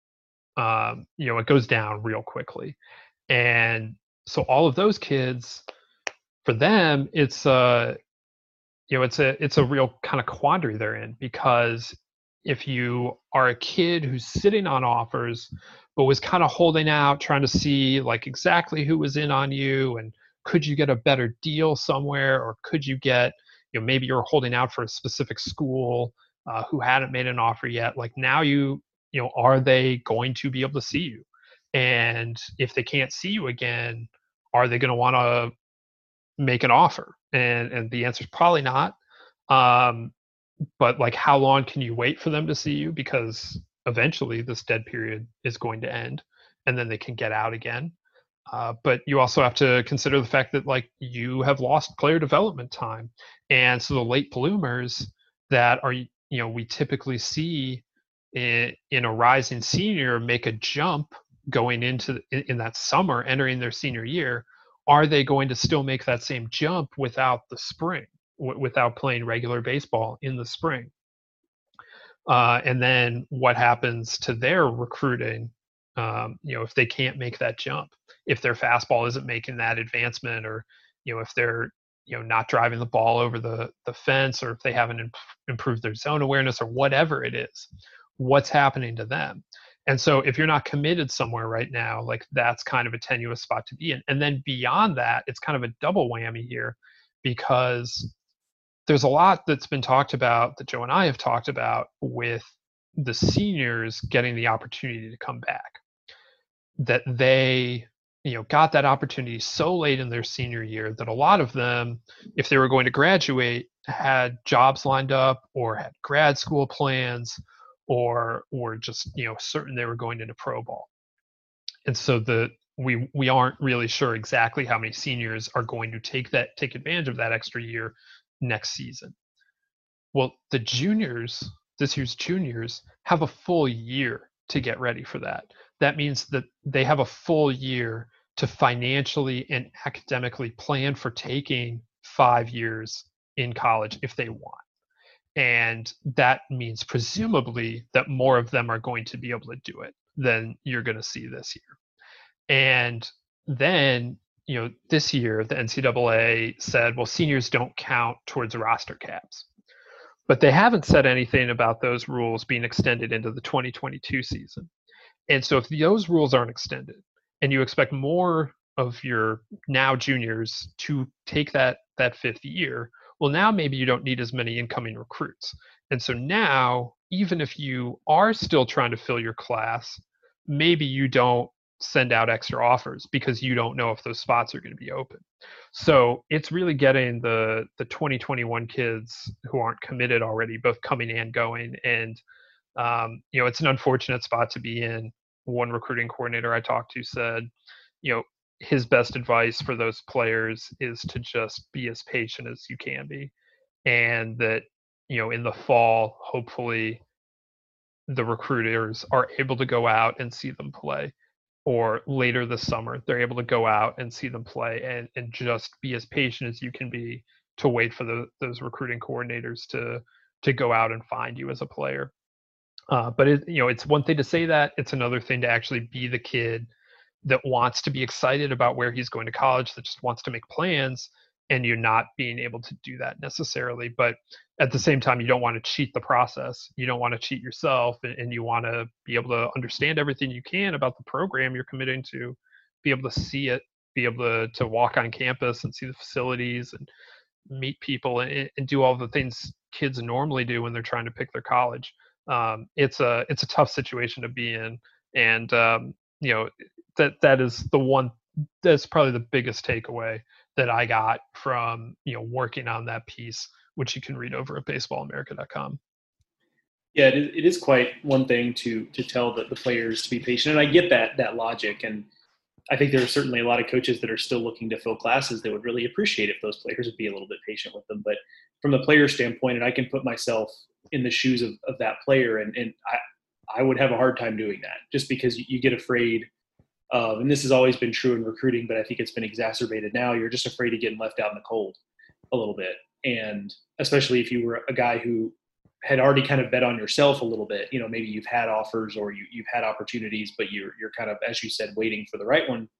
um, you know, it goes down real quickly. And so all of those kids, for them, it's a, you know, it's a it's a real kind of quandary they're in, because if you are a kid who's sitting on offers but was kind of holding out, trying to see like exactly who was in on you and could you get a better deal somewhere, or could you get, you know, maybe you're holding out for a specific school uh, who hadn't made an offer yet. Like now you, you know, are they going to be able to see you? And if they can't see you again, are they going to want to make an offer? And and the answer is probably not. Um, but like, how long can you wait for them to see you? Because eventually this dead period is going to end and then they can get out again. Uh, but you also have to consider the fact that like you have lost player development time. And so the late bloomers that are, you know, we typically see in, in a rising senior make a jump going into in, in that summer, entering their senior year. Are they going to still make that same jump without the spring, w- without playing regular baseball in the spring? Uh, and then what happens to their recruiting? Um, you know, if they can't make that jump, if their fastball isn't making that advancement, or, you know, if they're, you know, not driving the ball over the, the fence, or if they haven't imp- improved their zone awareness, or whatever it is, what's happening to them? And so if you're not committed somewhere right now, like that's kind of a tenuous spot to be in. And then beyond that, it's kind of a double whammy here, because there's a lot that's been talked about, that Joe and I have talked about, with the seniors getting the opportunity to come back, that they, you know, got that opportunity so late in their senior year that a lot of them, if they were going to graduate, had jobs lined up or had grad school plans, or were just, you know, certain they were going into pro ball. And so the we we aren't really sure exactly how many seniors are going to take that take advantage of that extra year next season. Well, the juniors, this year's juniors, have a full year to get ready for that. That means that they have a full year to financially and academically plan for taking five years in college if they want. And that means presumably that more of them are going to be able to do it than you're going to see this year. And then, you know, this year the N C double A said, well, seniors don't count towards roster caps. But they haven't said anything about those rules being extended into the twenty twenty-two season. And so if those rules aren't extended and you expect more of your now juniors to take that that fifth year, well, now maybe you don't need as many incoming recruits. And so now, even if you are still trying to fill your class, maybe you don't send out extra offers because you don't know if those spots are going to be open. So it's really getting the the twenty twenty-one kids who aren't committed already, both coming and going. And, um, you know, it's an unfortunate spot to be in. One recruiting coordinator I talked to said, you know, his best advice for those players is to just be as patient as you can be. And that, you know, in the fall, hopefully the recruiters are able to go out and see them play, or later this summer, they're able to go out and see them play, and, and just be as patient as you can be to wait for the, those recruiting coordinators to, to go out and find you as a player. Uh, but it, you know, it's one thing to say that. It's another thing to actually be the kid that wants to be excited about where he's going to college, that just wants to make plans, and you're not being able to do that necessarily. But at the same time, you don't want to cheat the process. You don't want to cheat yourself, and, and you want to be able to understand everything you can about the program you're committing to, be able to see it, be able to, to walk on campus and see the facilities and meet people and, and do all the things kids normally do when they're trying to pick their college. Um, it's a it's a tough situation to be in, and um, you know that that is the one that's probably the biggest takeaway that I got from you know working on that piece, which you can read over at baseball america dot com. Yeah, it is, it is quite one thing to to tell the, the players to be patient, and I get that that logic, and I think there are certainly a lot of coaches that are still looking to fill classes that would really appreciate if those players would be a little bit patient with them. But from the player standpoint, and I can put myself in the shoes of, of that player, and, and I, I would have a hard time doing that, just because you, you get afraid of, and this has always been true in recruiting, but I think it's been exacerbated now. You're just afraid of getting left out in the cold a little bit. And especially if you were a guy who had already kind of bet on yourself a little bit, you know, maybe you've had offers or you, you've had opportunities, but you're, you're kind of, as you said, waiting for the right one.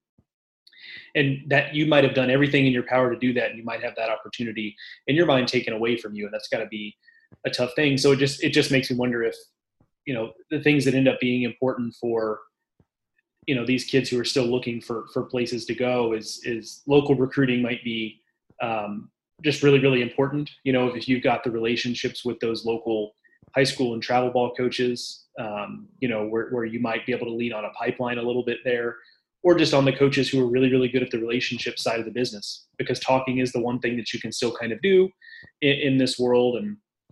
And that you might have done everything in your power to do that. And you might have that opportunity in your mind taken away from you. And that's got to be a tough thing. So it just, it just makes me wonder if, you know, the things that end up being important for, you know, these kids who are still looking for, for places to go is, is local recruiting might be, um, just really, really important. You know, if you've got the relationships with those local high school and travel ball coaches, um, you know, where, where you might be able to lean on a pipeline a little bit there, or just on the coaches who are really, really good at the relationship side of the business, because talking is the one thing that you can still kind of do in, in this world. And,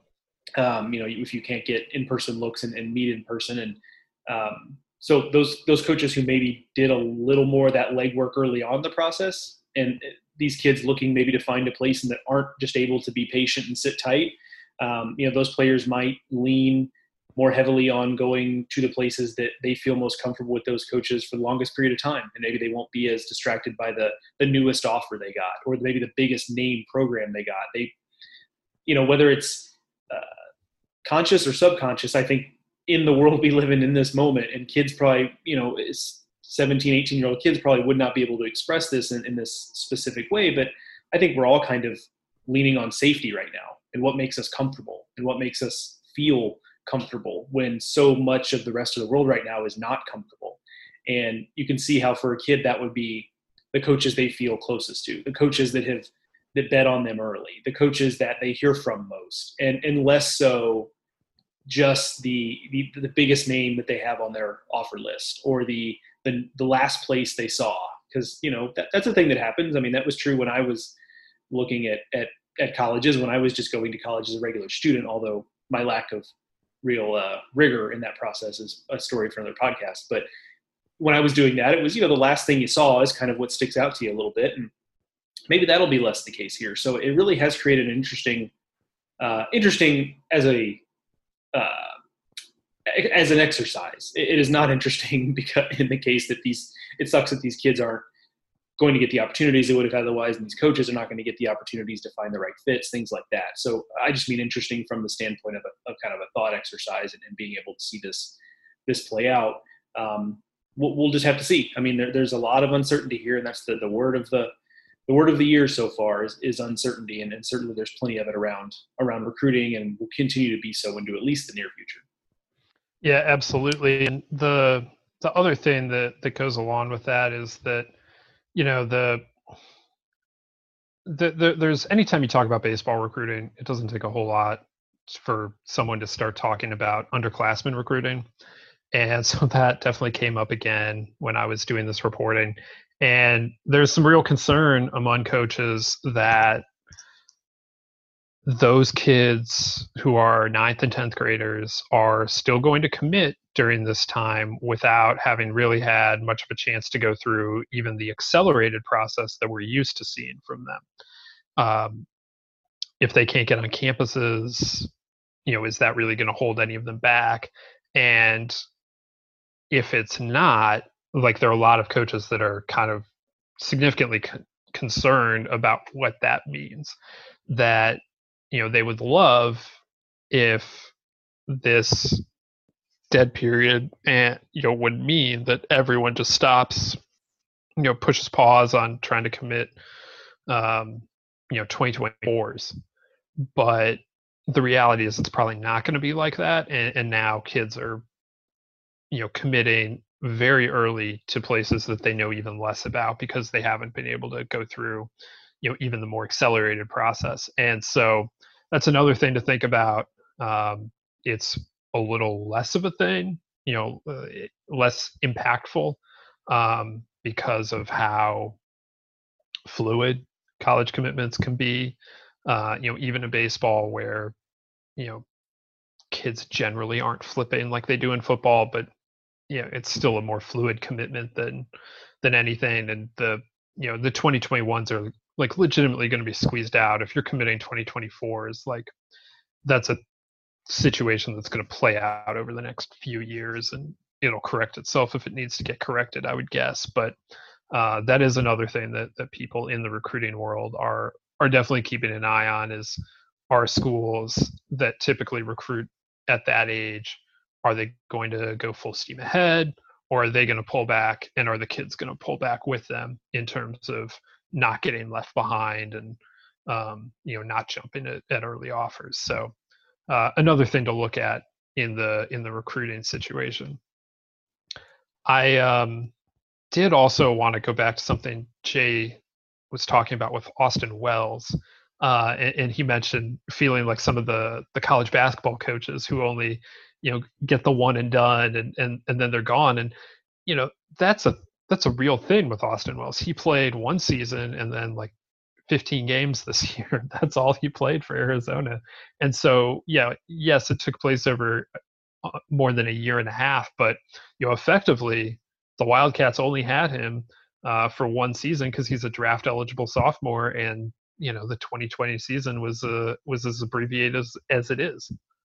um, you know, if you can't get in-person looks and, and meet in person. And um, so those, those coaches who maybe did a little more of that legwork early on in the process, and these kids looking maybe to find a place and that aren't just able to be patient and sit tight, um, you know, those players might lean more heavily on going to the places that they feel most comfortable with those coaches for the longest period of time. And maybe they won't be as distracted by the the newest offer they got, or maybe the biggest name program they got. They, you know, whether it's uh, conscious or subconscious, I think in the world we live in in this moment, and kids probably, you know, it's seventeen, eighteen year old kids probably would not be able to express this in, in this specific way, but I think we're all kind of leaning on safety right now and what makes us comfortable and what makes us feel comfortable when so much of the rest of the world right now is not comfortable. And you can see how for a kid that would be the coaches they feel closest to, the coaches that have that bet on them early, the coaches that they hear from most, and, and less so just the, the the biggest name that they have on their offer list, or the the, the last place they saw. Because, you know, that, that's a thing that happens. I mean, that was true when I was looking at, at, at colleges, when I was just going to college as a regular student, although my lack of real uh, rigor in that process is a story for another podcast. But when I was doing that, it was, you know, the last thing you saw is kind of what sticks out to you a little bit. And maybe that'll be less the case here. So it really has created an interesting, uh, interesting as a, uh, as an exercise. It is not interesting because in the case that these, it sucks that these kids aren't going to get the opportunities they would have otherwise, and these coaches are not going to get the opportunities to find the right fits, things like that. So I just mean interesting from the standpoint of, a, of kind of a thought exercise and, and being able to see this, this play out. Um, we'll, we'll just have to see. I mean, there, there's a lot of uncertainty here, and that's the, the word of the, the word of the year so far is, is uncertainty. And, and certainly there's plenty of it around, around recruiting, and will continue to be so into at least the near future. Yeah, absolutely. And the the other thing that, that goes along with that is that, you know, the, the, the there's anytime you talk about baseball recruiting, it doesn't take a whole lot for someone to start talking about underclassmen recruiting. And so that definitely came up again when I was doing this reporting. And there's some real concern among coaches that those kids who are ninth and tenth graders are still going to commit during this time without having really had much of a chance to go through even the accelerated process that we're used to seeing from them. Um, if they can't get on campuses, you know, is that really going to hold any of them back? And if it's not, like, there are a lot of coaches that are kind of significantly con- concerned about what that means. That, you know, they would love if this dead period and, you know, would mean that everyone just stops, you know, pushes pause on trying to commit, um, you know, twenty twenty-fours. But the reality is it's probably not going to be like that. And, and now kids are, you know, committing very early to places that they know even less about because they haven't been able to go through, you know, even the more accelerated process. And so that's another thing to think about. Um, it's a little less of a thing, you know, uh, less impactful um, because of how fluid college commitments can be. Uh, you know, even in baseball where, you know, kids generally aren't flipping like they do in football, but, you know, it's still a more fluid commitment than than anything. And the, you know, the twenty twenty-ones are like legitimately going to be squeezed out. If you're committing twenty twenty-fours, like, that's a situation that's going to play out over the next few years, and it'll correct itself if it needs to get corrected, I would guess. But uh, that is another thing that that people in the recruiting world are are definitely keeping an eye on, is, are schools that typically recruit at that age, are they going to go full steam ahead, or are they going to pull back, and are the kids going to pull back with them in terms of not getting left behind and, um, you know, not jumping at, at early offers. So uh, another thing to look at in the in the recruiting situation. I um, did also want to go back to something Jay was talking about with Austin Wells. Uh, and, and he mentioned feeling like some of the, the college basketball coaches who only, you know, get the one and done, and, and, and then they're gone. And, you know, that's a, that's a real thing with Austin Wells. He played one season and then like fifteen games this year. That's all he played for Arizona. And so, yeah, yes, it took place over more than a year and a half, but, you know, effectively the Wildcats only had him uh, for one season because he's a draft eligible sophomore, and, you know, the twenty twenty season was uh, was as abbreviated as, as it is.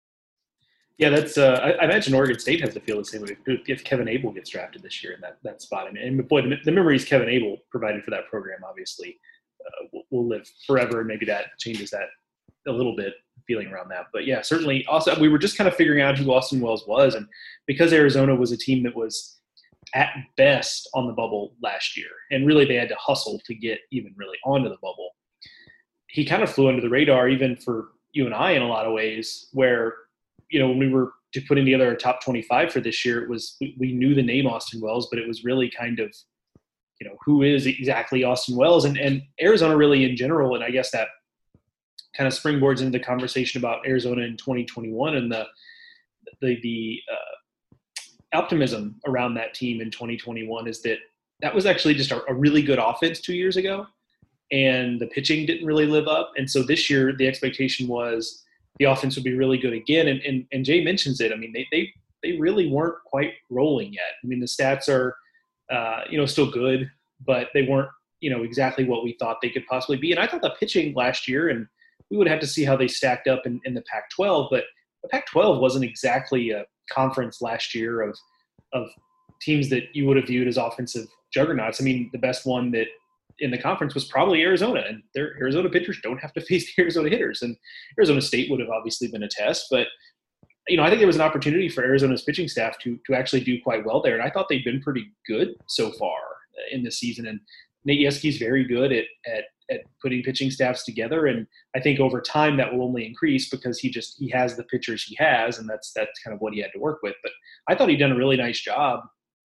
Yeah, that's. Uh, I, I imagine Oregon State has to feel the same way if Kevin Abel gets drafted this year in that, that spot. I mean, and boy, the, the memories Kevin Abel provided for that program obviously uh, will, will live forever, and maybe that changes that a little bit, feeling around that. But yeah, certainly. Also, we were just kind of figuring out who Austin Wells was, and because Arizona was a team that was at best on the bubble last year, and really they had to hustle to get even really onto the bubble, he kind of flew under the radar even for you and I in a lot of ways, where, you know, when we were putting together our top twenty-five for this year, it was, we knew the name Austin Wells, but it was really kind of, you know, who is exactly Austin Wells? And, and Arizona really in general, and I guess that kind of springboards into the conversation about Arizona in twenty twenty-one and the, the, the uh, optimism around that team in twenty twenty-one, is that that was actually just a, a really good offense two years ago, and the pitching didn't really live up. And so this year the expectation was the offense would be really good again. And, and, and Jay mentions it. I mean, they, they, they really weren't quite rolling yet. I mean, the stats are, uh, you know, still good, but they weren't, you know, exactly what we thought they could possibly be. And I thought the pitching last year, and we would have to see how they stacked up in, in the Pac twelve, but the Pac twelve wasn't exactly a conference last year of, of teams that you would have viewed as offensive juggernauts. I mean, the best one that in the conference was probably Arizona, and their Arizona pitchers don't have to face the Arizona hitters. And Arizona State would have obviously been a test, but, you know, I think there was an opportunity for Arizona's pitching staff to, to actually do quite well there. And I thought they'd been pretty good so far in this season. And Nate Yeske's very good at, at, at putting pitching staffs together. And I think over time that will only increase because he just, he has the pitchers he has, and that's, that's kind of what he had to work with. But I thought he'd done a really nice job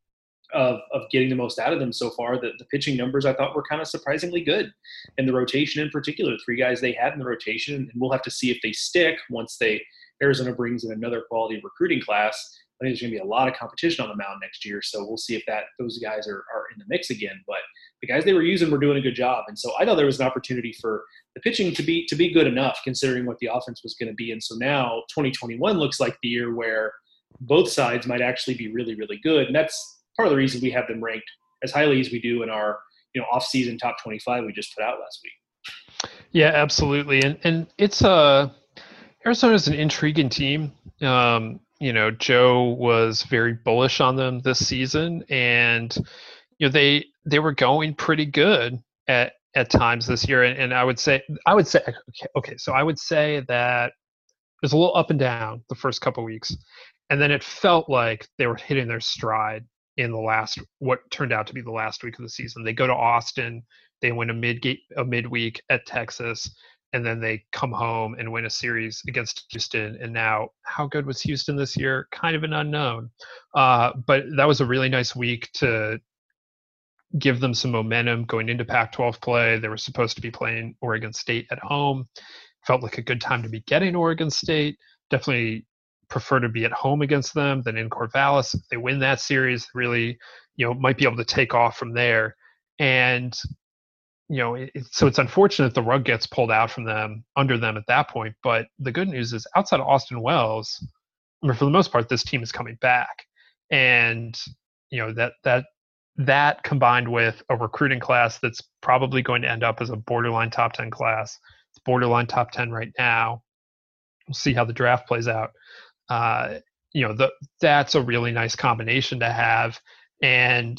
of of getting the most out of them so far. The, the pitching numbers I thought were kind of surprisingly good, and the rotation in particular, the three guys they had in the rotation, and we'll have to see if they stick once they Arizona brings in another quality recruiting class. I think there's going to be a lot of competition on the mound next year, so we'll see if that those guys are, are in the mix again. But the guys they were using were doing a good job. And so I thought there was an opportunity for the pitching to be to be good enough considering what the offense was going to be. And so now twenty twenty-one looks like the year where both sides might actually be really, really good. And that's part of the reason we have them ranked as highly as we do in our, you know, off-season top twenty-five we just put out last week. Yeah, absolutely. And and it's a Arizona's an intriguing team. Um, you know, Joe was very bullish on them this season, and you know they they were going pretty good at at times this year. And, and I would say I would say okay, okay, so I would say that there's a little up and down the first couple of weeks, and then it felt like they were hitting their stride in the last what turned out to be the last week of the season. They go to Austin, they win a mid a midweek at Texas, and then they come home and win a series against Houston. And now, how good was Houston this year? Kind of an unknown. Uh, but that was a really nice week to give them some momentum going into Pac twelve play. They were supposed to be playing Oregon State at home. Felt like a good time to be getting Oregon State. Definitely prefer to be at home against them than in Corvallis. If they win that series, really, you know, might be able to take off from there. And you know, it, so it's unfortunate the rug gets pulled out from them under them at that point. But the good news is, outside of Austin Wells, I mean, for the most part, this team is coming back, and you know that that that combined with a recruiting class that's probably going to end up as a borderline top ten class. It's borderline top ten right now. We'll see how the draft plays out. Uh, you know, the, that's a really nice combination to have, and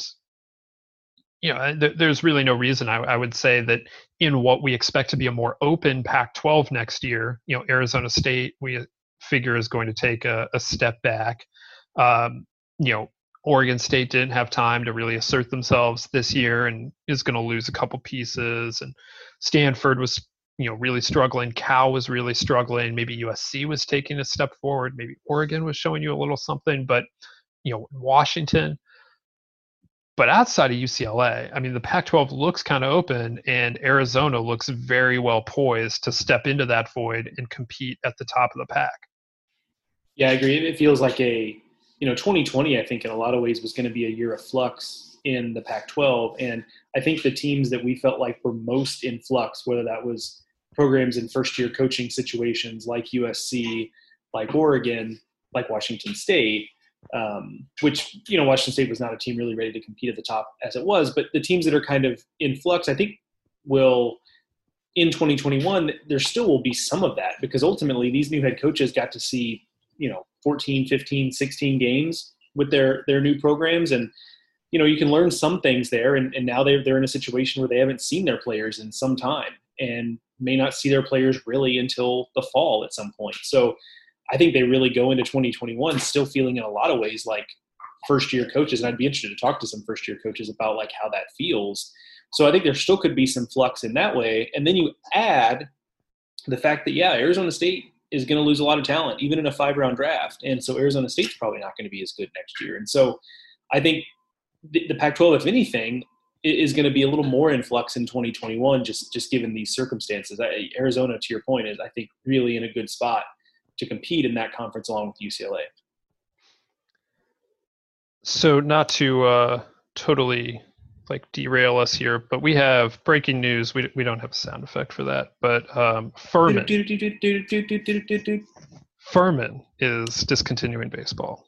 you know, th- there's really no reason I, I would say that in what we expect to be a more open Pac twelve next year, you know, Arizona State we figure is going to take a, a step back. Um, you know, Oregon State didn't have time to really assert themselves this year and is going to lose a couple pieces. And Stanford was, you know, really struggling. Cal was really struggling. Maybe U S C was taking a step forward. Maybe Oregon was showing you a little something. But, you know, Washington. But outside of U C L A, I mean, the Pac twelve looks kind of open, and Arizona looks very well poised to step into that void and compete at the top of the pack. Yeah, I agree. It feels like a, you know, twenty twenty, I think, in a lot of ways was going to be a year of flux in the Pac twelve. And I think the teams that we felt like were most in flux, whether that was programs in first-year coaching situations like U S C, like Oregon, like Washington State, um, which, you know, Washington State was not a team really ready to compete at the top as it was. But the teams that are kind of in flux, I think, will – in twenty twenty-one, there still will be some of that, because ultimately these new head coaches got to see, you know, fourteen, fifteen, sixteen games with their, their new programs. And, you know, you can learn some things there. And, and now they're, they're in a situation where they haven't seen their players in some time and may not see their players really until the fall at some point. So I think they really go into twenty twenty-one still feeling in a lot of ways like first-year coaches. And I'd be interested to talk to some first-year coaches about like how that feels. So I think there still could be some flux in that way. And then you add the fact that, yeah, Arizona State is going to lose a lot of talent, even in a five-round draft. And so Arizona State's probably not going to be as good next year. And so I think the, the Pac twelve, if anything, is going to be a little more in flux in twenty twenty-one, just, just given these circumstances. I, Arizona, to your point, is, I think, really in a good spot to compete in that conference along with U C L A. So not to uh, totally like derail us here, but we have breaking news. We we don't have a sound effect for that, but um, Furman. Furman is discontinuing baseball.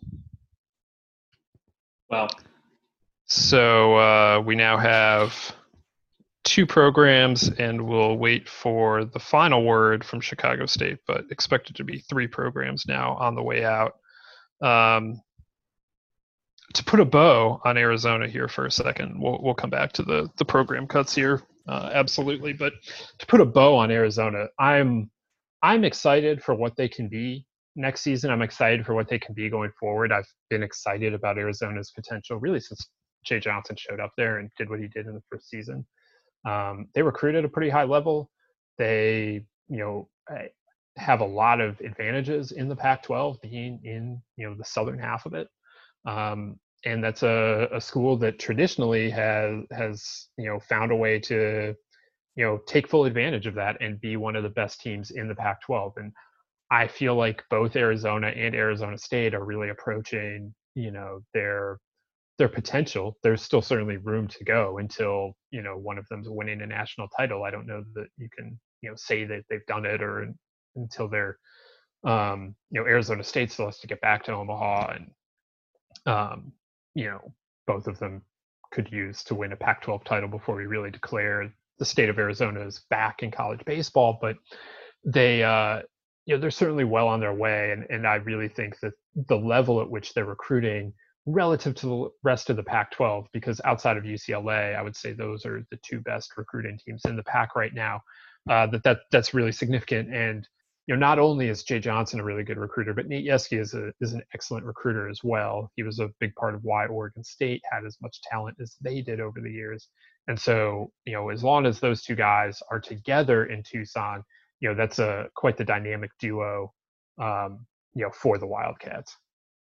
Wow. So uh, we now have two programs, and we'll wait for the final word from Chicago State, but expected to be three programs now on the way out. Um, to put a bow on Arizona here for a second, we'll we'll come back to the the program cuts here, uh, absolutely. But to put a bow on Arizona, I'm I'm excited for what they can be next season. I'm excited for what they can be going forward. I've been excited about Arizona's potential really since Jay Johnson showed up there and did what he did in the first season. Um, they recruit at a pretty high level. They, you know, have a lot of advantages in the Pac twelve, being in, you know, the southern half of it. Um, and that's a, a school that traditionally has, has, you know, found a way to, you know, take full advantage of that and be one of the best teams in the Pac twelve. And I feel like both Arizona and Arizona State are really approaching, you know, their their potential. There's still certainly room to go until, you know, one of them's winning a national title. I don't know that you can, you know, say that they've done it, or until they're, um, you know, Arizona State still has to get back to Omaha, and, um, you know, both of them could use to win a Pac twelve title before we really declare the state of Arizona is back in college baseball. But they, uh, you know, they're certainly well on their way. And, and I really think that the level at which they're recruiting relative to the rest of the Pac twelve, because outside of U C L A, I would say those are the two best recruiting teams in the Pac right now, uh, that, that that's really significant. And, you know, not only is Jay Johnson a really good recruiter, but Nate Yeskie is a is an excellent recruiter as well. He was a big part of why Oregon State had as much talent as they did over the years. And so, you know, as long as those two guys are together in Tucson, you know, that's a quite the dynamic duo, um, you know, for the Wildcats.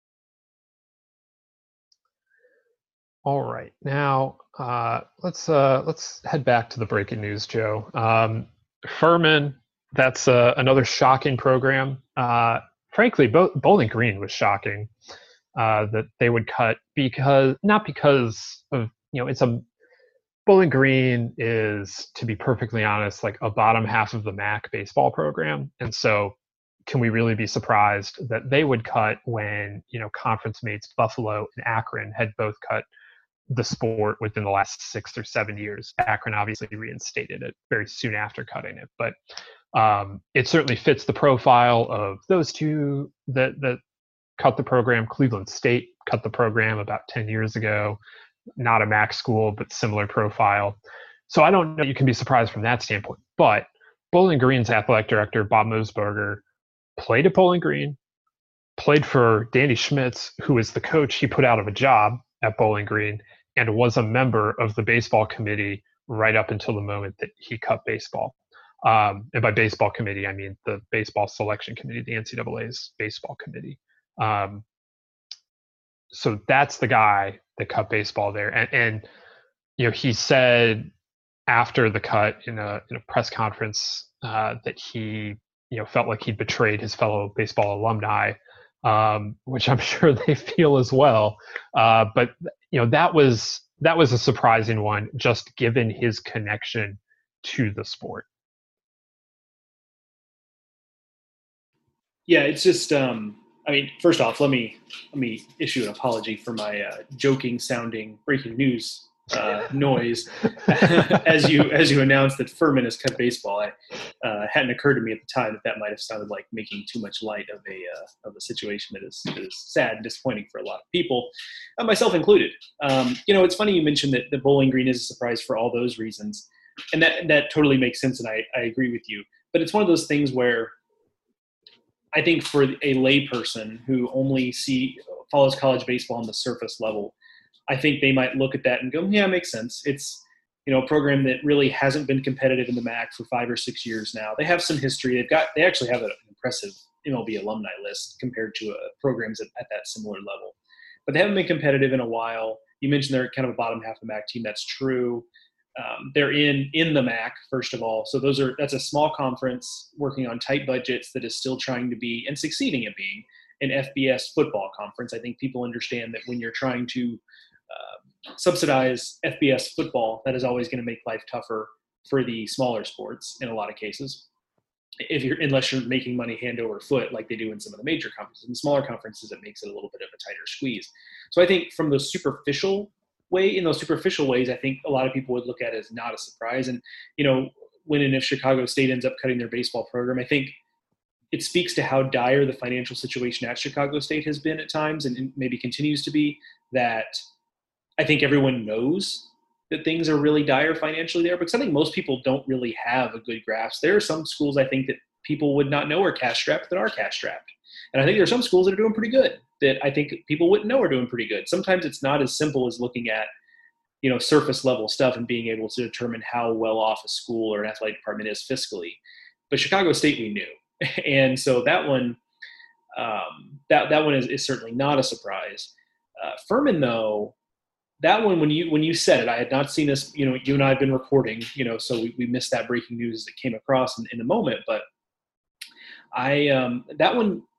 All right, now uh, let's uh, let's head back to the breaking news, Joe. Um, Furman. That's uh, another shocking program. Uh, frankly, Bo- Bowling Green was shocking uh, that they would cut, because not because of, you know, it's a Bowling Green is, to be perfectly honest, like a bottom half of the M A C baseball program. And so can we really be surprised that they would cut when, you know, conference mates Buffalo and Akron had both cut the sport within the last six or seven years? Akron obviously reinstated it very soon after cutting it, but Um, it certainly fits the profile of those two that that cut the program. Cleveland State cut the program about ten years ago. Not a M A C school, but similar profile. So I don't know you can be surprised from that standpoint. But Bowling Green's athletic director, Bob Mosberger, played at Bowling Green, played for Danny Schmitz, who was the coach he put out of a job at Bowling Green, and was a member of the baseball committee right up until the moment that he cut baseball. Um, and by baseball committee, I mean the baseball selection committee, the N C double A's baseball committee. Um, so that's the guy that cut baseball there. And, and, you know, he said after the cut in a, in a press conference uh, that he, you know, felt like he'd betrayed his fellow baseball alumni, um, which I'm sure they feel as well. Uh, but, you know, that was, that was a surprising one, just given his connection to the sport. Yeah, it's just, um, I mean, first off, let me let me issue an apology for my uh, joking sounding breaking news uh, noise as you as you announced that Furman has cut baseball. It uh, hadn't occurred to me at the time that that might have sounded like making too much light of a uh, of a situation that is, that is sad and disappointing for a lot of people, uh, myself included. Um, you know, it's funny you mentioned that the Bowling Green is a surprise for all those reasons, and that that totally makes sense, and I, I agree with you. But it's one of those things where I think for a layperson who only see follows college baseball on the surface level, I think they might look at that and go, yeah, it makes sense. It's, you know, a program that really hasn't been competitive in the M A C for five or six years now. They have some history. They've got, they actually have an impressive M L B alumni list compared to uh, programs at, at that similar level. But they haven't been competitive in a while. You mentioned they're kind of a bottom half of the M A C team. That's true. Um, they're in in the M A C, first of all. So those are that's a small conference working on tight budgets that is still trying to be and succeeding at being an F B S football conference. I think people understand that when you're trying to uh, subsidize F B S football, that is always going to make life tougher for the smaller sports in a lot of cases. If you're unless you're making money hand over foot like they do in some of the major conferences. In smaller conferences, it makes it a little bit of a tighter squeeze. So I think from the superficial way, in those superficial ways, I think a lot of people would look at it as not a surprise. And, you know, when and if Chicago State ends up cutting their baseball program, I think it speaks to how dire the financial situation at Chicago State has been at times and maybe continues to be, that I think everyone knows that things are really dire financially there, because I think most people don't really have a good grasp. There are some schools I think that people would not know are cash strapped that are cash strapped. And I think there are some schools that are doing pretty good that I think people wouldn't know are doing pretty good. Sometimes it's not as simple as looking at, you know, surface level stuff and being able to determine how well off a school or an athletic department is fiscally. But Chicago State, we knew. And so that one, um, that, that one is, is certainly not a surprise. Uh, Furman, though, that one, when you when you said it, I had not seen this, you know, you and I have been recording, you know, so we, we missed that breaking news as it came across in, in the moment. But I, um, that one,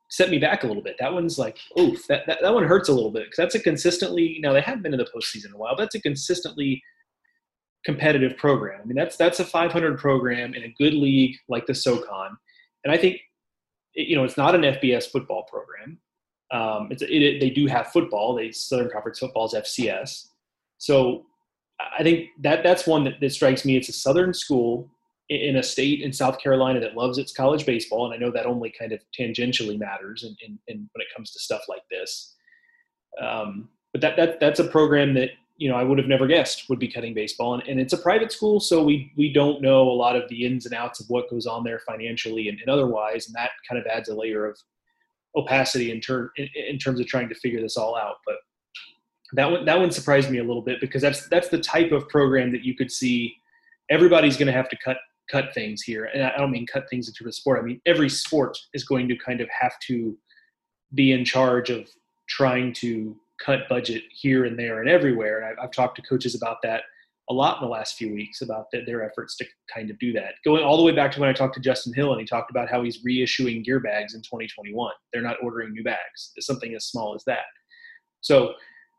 set me back a little bit. That one's like, oof, that, that, that one hurts a little bit because that's a consistently, now they haven't been in the postseason in a while, but that's a consistently competitive program. I mean, that's, that's a five hundred program in a good league like the SoCon. And I think, it, you know, it's not an F B S football program. Um, it's, it, it, they do have football. They Southern Conference football is F C S. So I think that that's one that, that strikes me. It's a Southern school in a state in South Carolina that loves its college baseball. And I know that only kind of tangentially matters in, in, in when it comes to stuff like this. Um, but that, that that's a program that, you know, I would have never guessed would be cutting baseball. And, and it's a private school, so we we don't know a lot of the ins and outs of what goes on there financially and, and otherwise. And that kind of adds a layer of opacity in, ter- in, in terms of trying to figure this all out. But that one, that one surprised me a little bit because that's that's the type of program that you could see everybody's going to have to cut cut things here. And I don't mean cut things in terms of sport. I mean, every sport is going to kind of have to be in charge of trying to cut budget here and there and everywhere. And I've, I've talked to coaches about that a lot in the last few weeks about the, their efforts to kind of do that. Going all the way back to when I talked to Justin Hill and he talked about how he's reissuing gear bags in twenty twenty-one. They're not ordering new bags. It's something as small as that. So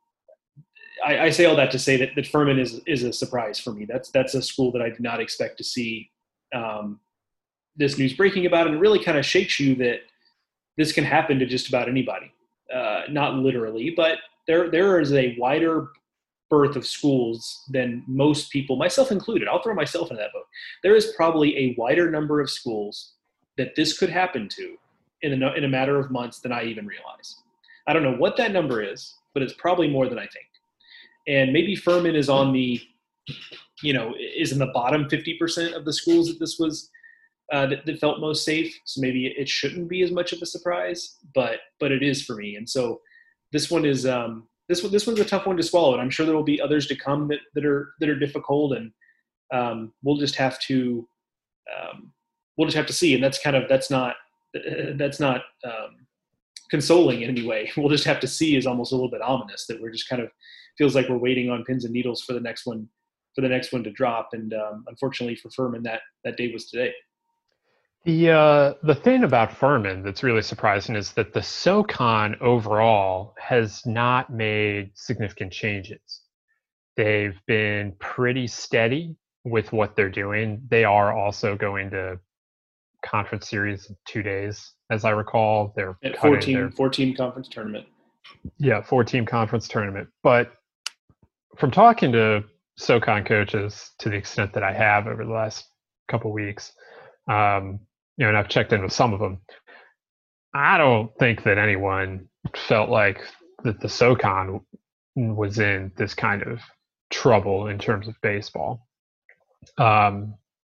I, I say all that to say that, that Furman is is a surprise for me. That's that's a school that I did not expect to see um, this news breaking about, and it really kind of shakes you that this can happen to just about anybody. Uh, not literally, but there there is a wider berth of schools than most people, myself included. I'll throw myself into that boat. There is probably a wider number of schools that this could happen to in a, in a matter of months than I even realize. I don't know what that number is, but it's probably more than I think. And maybe Furman is on the, you know, is in the bottom fifty percent of the schools that this was, uh, that, that felt most safe. So maybe it shouldn't be as much of a surprise, but but it is for me. And so this one is um, this one this one's a tough one to swallow, and I'm sure there will be others to come that, that are that are difficult, and um, we'll just have to um, we'll just have to see. And that's kind of that's not that's not um, consoling in any way. We'll just have to see is almost a little bit ominous that we're just kind of feels like we're waiting on pins and needles for the next one for the next one to drop. And um, unfortunately for Furman, that that day was today. The uh, the thing about Furman that's really surprising is that the SoCon overall has not made significant changes. They've been pretty steady with what they're doing. They are also going to conference series in two days, as I recall. They're At cutting fourteen, their, fourteen conference tournament. Yeah, four-team conference tournament. But from talking to SoCon coaches to the extent that I have over the last couple weeks, um, you know, and I've checked in with some of them, I don't think that anyone felt like that the SoCon was in this kind of trouble in terms of baseball. Um,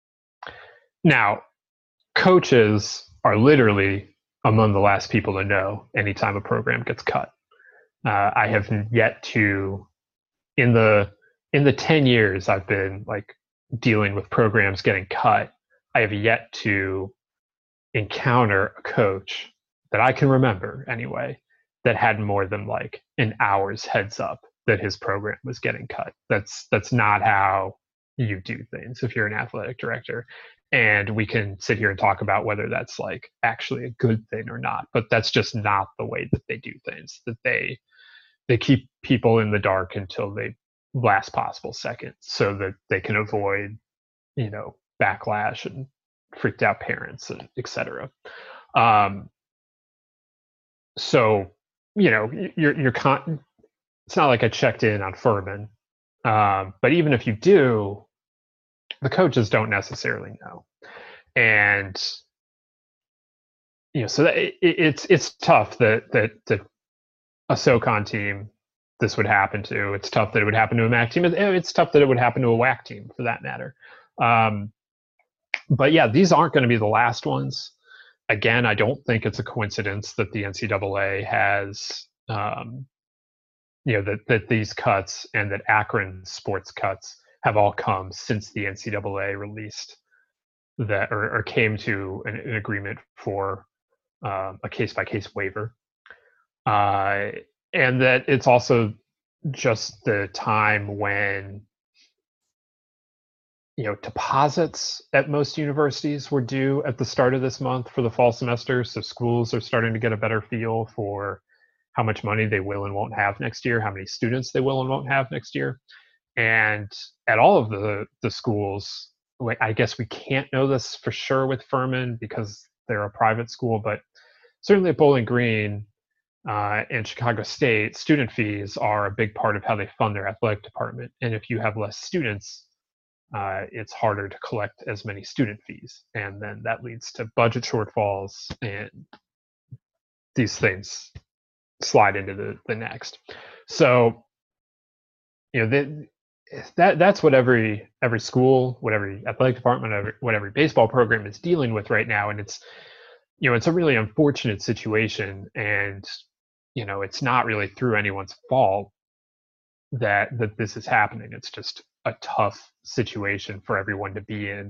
now, coaches are literally among the last people to know anytime a program gets cut. Uh, I have yet to, in the in the ten years I've been like dealing with programs getting cut, I have yet to encounter a coach that I can remember anyway that had more than like an hour's heads up that his program was getting cut. That's that's not how you do things if you're an athletic director. And we can sit here and talk about whether that's like actually a good thing or not, but that's just not the way that they do things. That they they keep people in the dark until the last possible second so that they can avoid, you know, backlash and freaked out parents and et cetera. Um, so, you know, you're, you're con- it's not like I checked in on Furman, um, but even if you do, the coaches don't necessarily know. And, you know, so that it, it's, it's tough that, that, that a SoCon team, this would happen to. It's tough that it would happen to a M A C team. It's tough that it would happen to a W A C team for that matter. Um, but yeah, these aren't going to be the last ones. Again, I don't think it's a coincidence that the N C double A has, um, you know, that, that these cuts and that Akron sports cuts have all come since the N C double A released that or, or came to an, an agreement for um, a case-by-case waiver. Uh, and that it's also just the time when you know, deposits at most universities were due at the start of this month for the fall semester. So schools are starting to get a better feel for how much money they will and won't have next year, how many students they will and won't have next year. And at all of the, the schools, I guess we can't know this for sure with Furman because they're a private school, but certainly at Bowling Green uh, and Chicago State, student fees are a big part of how they fund their athletic department. And if you have less students, uh, it's harder to collect as many student fees. And then that leads to budget shortfalls, and these things slide into the, the next. So, you know, the, that that's what every every school, what every athletic department, every, what every baseball program is dealing with right now. And it's, you know, it's a really unfortunate situation. And, you know, it's not really through anyone's fault that that this is happening. It's just a tough situation for everyone to be in.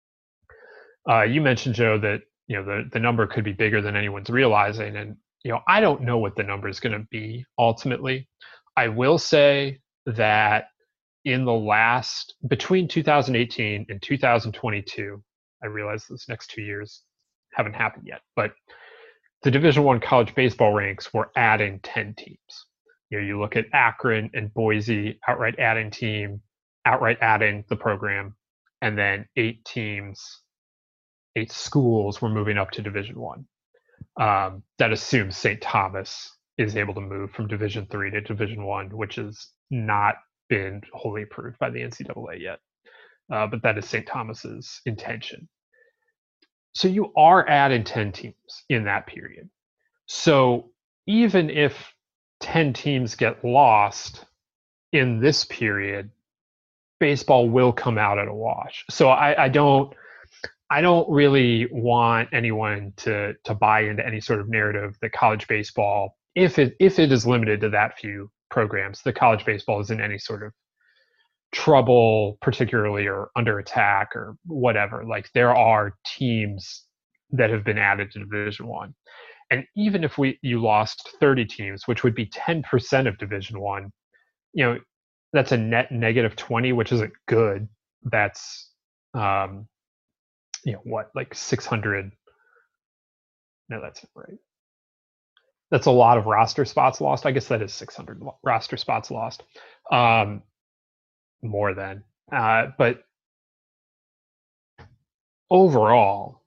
Uh, you mentioned, Joe, that, you know, the, the number could be bigger than anyone's realizing. And, you know, I don't know what the number is going to be ultimately. I will say that in the last, between two thousand eighteen and two thousand twenty-two, I realize this next two years haven't happened yet, but the Division One college baseball ranks were adding ten teams. You know, you look at Akron and Boise, outright adding team, outright adding the program, and then eight teams, eight schools were moving up to Division One. Um, that assumes Saint Thomas is able to move from Division Three to Division One, which has not been wholly approved by the N C double A yet. Uh, but that is Saint Thomas's intention. So you are adding ten teams in that period. So even if ten teams get lost in this period, baseball will come out at a wash. So I, I don't, I don't really want anyone to to buy into any sort of narrative that college baseball, if it if it is limited to that few programs, the college baseball is in any sort of trouble, particularly, or under attack or whatever. Like, there are teams that have been added to Division One, and even if we you lost thirty teams, which would be ten percent of Division One, you know, that's a net negative twenty, which isn't good. That's um, you know what, like six hundred. No, that's not right. That's a lot of roster spots lost. I guess that is six hundred roster spots lost. Um, more than. Uh, but overall,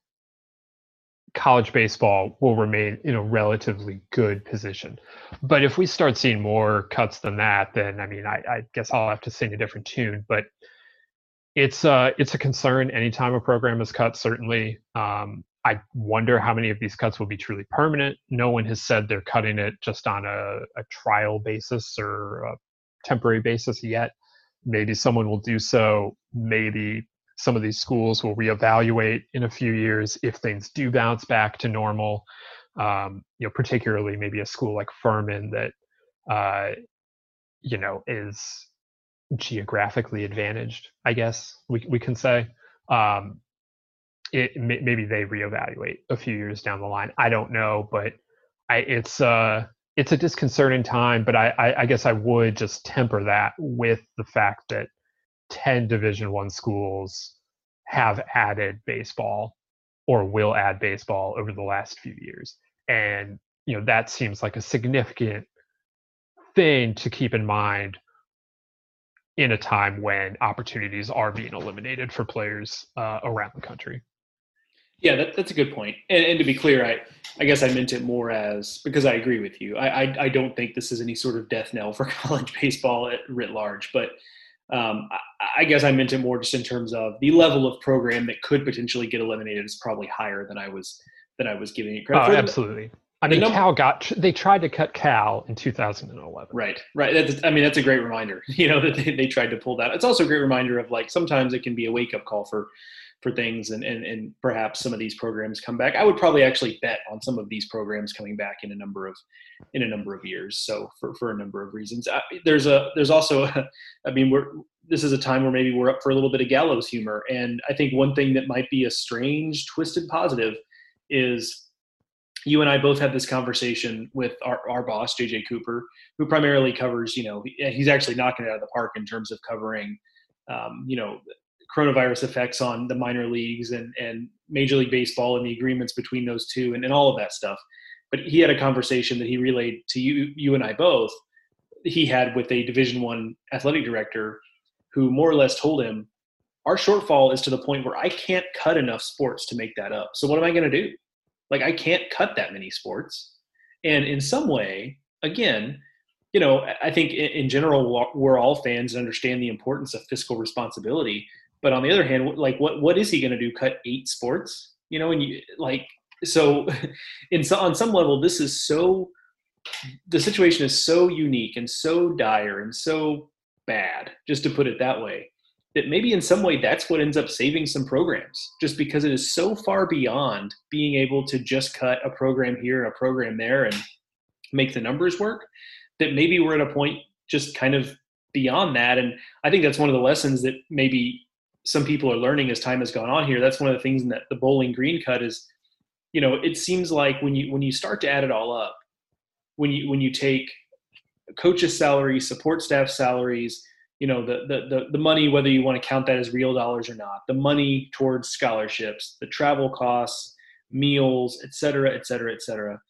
college baseball will remain in a relatively good position. But if we start seeing more cuts than that, then, I mean, I, I guess I'll have to sing a different tune. But it's, uh, it's a concern anytime a program is cut, certainly. Um, I wonder how many of these cuts will be truly permanent. No one has said they're cutting it just on a, a trial basis or a temporary basis yet. Maybe someone will do so. Maybe some of these schools will reevaluate in a few years if things do bounce back to normal. Um, you know, particularly maybe a school like Furman that, uh, you know, is geographically advantaged, I guess we we can say. Um, It, maybe they reevaluate a few years down the line. I don't know, but I, it's uh, it's a disconcerting time. But I, I, I guess I would just temper that with the fact that ten Division One schools have added baseball or will add baseball over the last few years, and you know that seems like a significant thing to keep in mind in a time when opportunities are being eliminated for players uh, around the country. Yeah, that, that's a good point. And, and to be clear, I, I guess I meant it more as, because I agree with you. I, I, I don't think this is any sort of death knell for college baseball at, writ large. But um, I, I guess I meant it more just in terms of the level of program that could potentially get eliminated is probably higher than I was than I was giving it credit oh, for. Absolutely. I mean, number, Cal got, they tried to cut Cal in two thousand eleven. Right, right. That's, I mean, that's a great reminder, you know, that they, they tried to pull that. It's also a great reminder of, like, sometimes it can be a wake-up call for for things, and, and, and perhaps some of these programs come back. I would probably actually bet on some of these programs coming back in a number of in a number of years. So for, for a number of reasons, I, there's a there's also, a, I mean, we're this is a time where maybe we're up for a little bit of gallows humor, and I think one thing that might be a strange, twisted positive is you and I both had this conversation with our, our boss, J J Cooper, who primarily covers, you know, he's actually knocking it out of the park in terms of covering, um, you know, coronavirus effects on the minor leagues and, and Major League Baseball and the agreements between those two and, and all of that stuff. But he had a conversation that he relayed to you, you and I both, he had with a Division One athletic director who more or less told him, our shortfall is to the point where I can't cut enough sports to make that up. So what am I going to do? Like, I can't cut that many sports. And in some way, again, you know, I think in, in general, we're all fans and understand the importance of fiscal responsibility. But on the other hand, like, what, what is he going to do? Cut eight sports? You know, and you like, so in so, on some level, this is so, the situation is so unique and so dire and so bad, just to put it that way, that maybe in some way that's what ends up saving some programs, just because it is so far beyond being able to just cut a program here and a program there and make the numbers work, that maybe we're at a point just kind of beyond that. And I think that's one of the lessons that maybe some people are learning as time has gone on here. That's one of the things in that the Bowling Green cut is, you know, it seems like when you when you start to add it all up, when you when you take coaches' salaries, support staff salaries, you know, the, the the the money, whether you want to count that as real dollars or not, the money towards scholarships, the travel costs, meals, et cetera, et cetera, et cetera.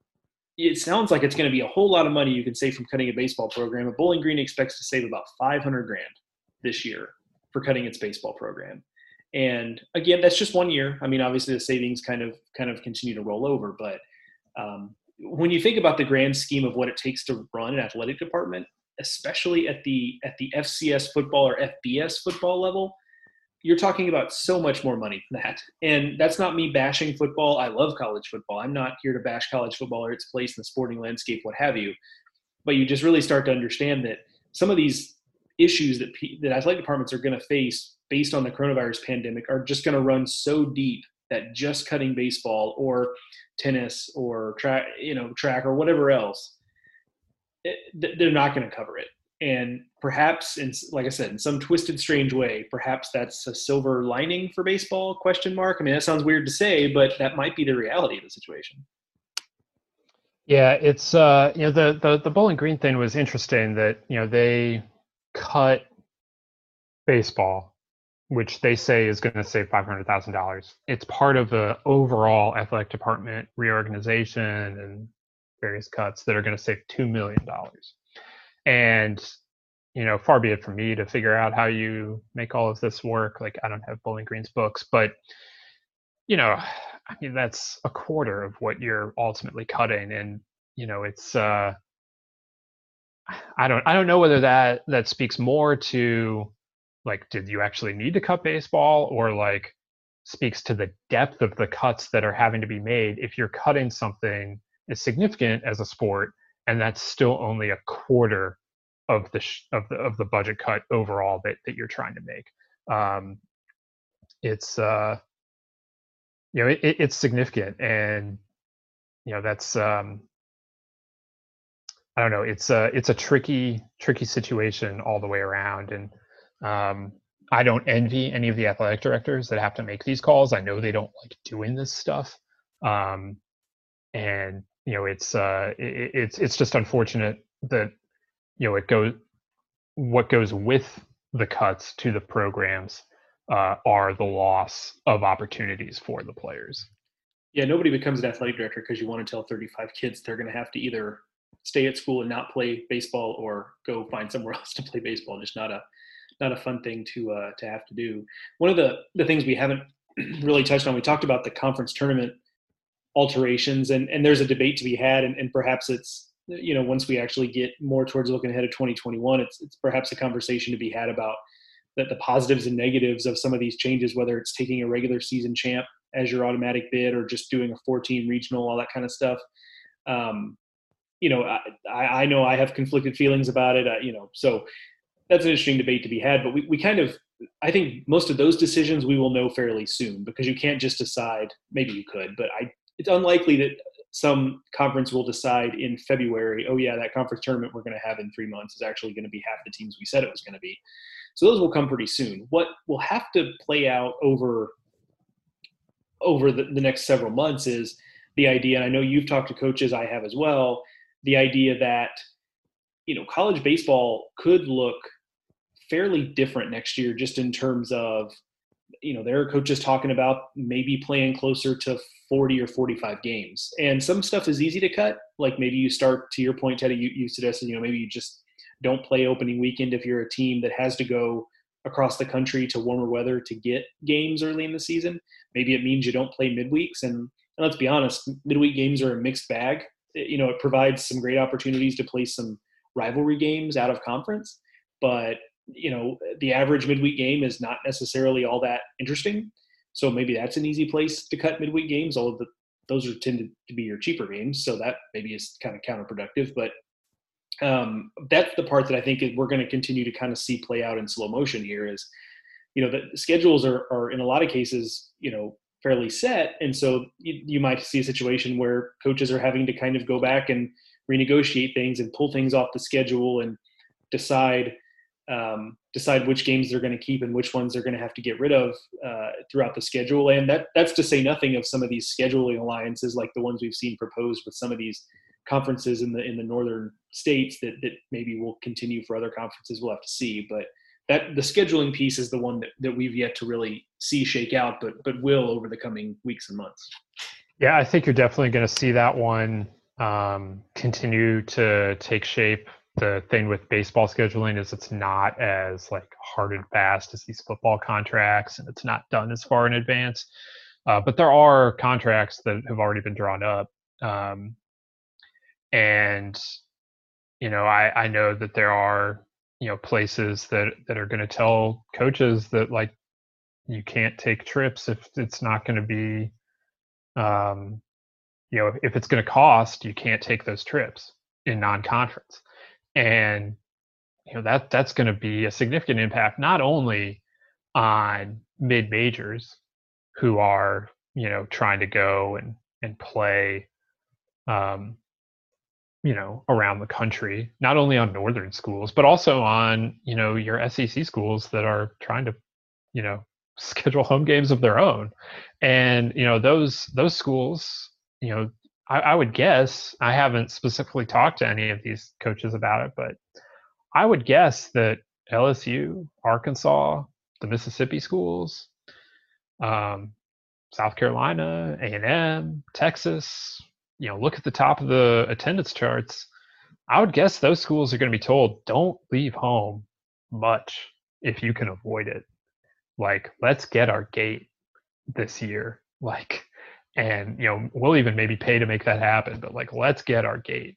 It sounds like it's going to be a whole lot of money you can save from cutting a baseball program. But Bowling Green expects to save about five hundred grand this year for cutting its baseball program. And again, that's just one year. I mean, obviously the savings kind of kind of continue to roll over. But um, when you think about the grand scheme of what it takes to run an athletic department, especially at the at the F C S football or F B S football level, you're talking about so much more money than that. And that's not me bashing football. I love college football. I'm not here to bash college football or its place in the sporting landscape, what have you. But you just really start to understand that some of these issues that that athletic departments are going to face based on the coronavirus pandemic are just going to run so deep that just cutting baseball or tennis or track, you know, track or whatever else, it, they're not going to cover it. And perhaps, in, like I said, in some twisted, strange way, perhaps that's a silver lining for baseball, question mark. I mean, that sounds weird to say, but that might be the reality of the situation. Yeah, it's, uh, you know, the, the, the Bowling Green thing was interesting that, you know, they cut baseball, which they say is going to save five hundred thousand dollars. It's part of the overall athletic department reorganization and various cuts that are going to save two million dollars. And, you know, far be it from me to figure out how you make all of this work. Like, I don't have Bowling Green's books, but, you know, I mean, that's a quarter of what you're ultimately cutting. And, you know, it's, uh, I don't, I don't know whether that, that speaks more to, like, did you actually need to cut baseball, or like speaks to the depth of the cuts that are having to be made if you're cutting something as significant as a sport, and that's still only a quarter of the sh- of the of the budget cut overall that that you're trying to make. Um, it's uh, you know, it, it's significant, and you know that's um, I don't know. It's a it's a tricky tricky situation all the way around, and um, I don't envy any of the athletic directors that have to make these calls. I know they don't like doing this stuff, um, and you know, it's uh, it, it's it's just unfortunate that, you know, it goes what goes with the cuts to the programs uh, are the loss of opportunities for the players. Yeah, nobody becomes an athletic director because you want to tell thirty-five kids they're going to have to either stay at school and not play baseball or go find somewhere else to play baseball. Just not a not a fun thing to uh, to have to do. One of the the things we haven't really touched on, we talked about the conference tournament alterations, and, and there's a debate to be had, and, and perhaps it's, you know, once we actually get more towards looking ahead of twenty twenty-one, it's it's perhaps a conversation to be had about that the positives and negatives of some of these changes, whether it's taking a regular season champ as your automatic bid or just doing a four-team regional, all that kind of stuff. Um, you know, I, I know I have conflicted feelings about it, uh, you know, so that's an interesting debate to be had, but we, we kind of, I think most of those decisions we will know fairly soon, because you can't just decide, maybe you could, but I, it's unlikely that some conference will decide in February, oh yeah, that conference tournament we're going to have in three months is actually going to be half the teams we said it was going to be. So those will come pretty soon. What will have to play out over, over the, the next several months is the idea, and I know you've talked to coaches, I have as well, the idea that, you know, college baseball could look fairly different next year, just in terms of, you know, there are coaches talking about maybe playing closer to forty or forty-five games. And some stuff is easy to cut. Like maybe you start, to your point, Teddy, you, you suggested, you know, maybe you just don't play opening weekend if you're a team that has to go across the country to warmer weather to get games early in the season. Maybe it means you don't play midweeks. And, and let's be honest, midweek games are a mixed bag. It, you know, it provides some great opportunities to play some rivalry games out of conference, but you know, the average midweek game is not necessarily all that interesting. So maybe that's an easy place to cut midweek games, although the, those are tended to be your cheaper games. So that maybe is kind of counterproductive, but um, that's the part that I think we're going to continue to kind of see play out in slow motion here is, you know, the schedules are, are in a lot of cases, you know, fairly set. And so you, you might see a situation where coaches are having to kind of go back and renegotiate things and pull things off the schedule and decide, um, decide which games they're going to keep and which ones they're going to have to get rid of uh, throughout the schedule. And that that's to say nothing of some of these scheduling alliances, like the ones we've seen proposed with some of these conferences in the, in the northern states that, that maybe will continue for other conferences. We'll have to see, but that the scheduling piece is the one that, that we've yet to really see shake out, but, but will over the coming weeks and months. Yeah, I think you're definitely going to see that one um, continue to take shape. The thing with baseball scheduling is it's not as like hard and fast as these football contracts, and it's not done as far in advance. Uh, but there are contracts that have already been drawn up. Um, and, you know, I, I know that there are, you know, places that, that are going to tell coaches that like, you can't take trips if it's not going to be, um, you know, if, if it's going to cost, you can't take those trips in non-conference. And, you know, that that's going to be a significant impact, not only on mid-majors who are, you know, trying to go and, and play, um, you know, around the country, not only on northern schools, but also on, you know, your S E C schools that are trying to, you know, schedule home games of their own. And, you know, those, those schools, you know, I, I would guess, I haven't specifically talked to any of these coaches about it, but I would guess that L S U, Arkansas, the Mississippi schools, um, South Carolina, A and M, Texas, you know, look at the top of the attendance charts. I would guess those schools are going to be told, don't leave home much if you can avoid it. Like, let's get our gate this year. Like, and, you know, we'll even maybe pay to make that happen, but like, let's get our gate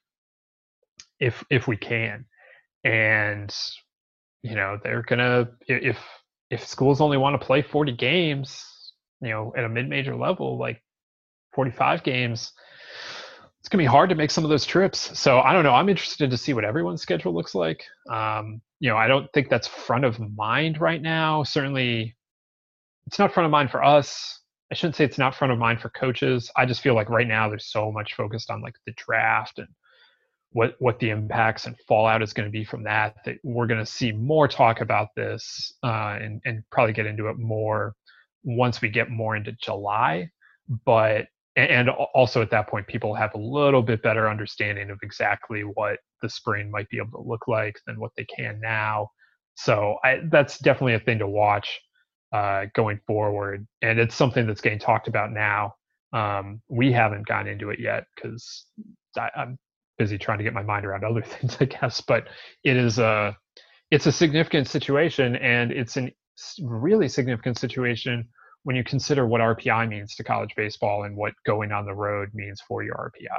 if, if we can. And, you know, they're going to, if, if schools only want to play forty games, you know, at a mid-major level, like forty-five games, it's going to be hard to make some of those trips. So I don't know. I'm interested to see what everyone's schedule looks like. Um, you know, I don't think that's front of mind right now. Certainly it's not front of mind for us. I shouldn't say it's not front of mind for coaches. I just feel like right now there's so much focused on like the draft and what, what the impacts and fallout is going to be from that, that we're going to see more talk about this uh, and, and probably get into it more once we get more into July. But and also at that point, people have a little bit better understanding of exactly what the spring might be able to look like than what they can now. So I, that's definitely a thing to watch uh, going forward. And it's something that's getting talked about now. Um, we haven't gotten into it yet because I'm busy trying to get my mind around other things, I guess. But it is a, it's a significant situation, and it's a really significant situation when you consider what R P I means to college baseball and what going on the road means for your R P I.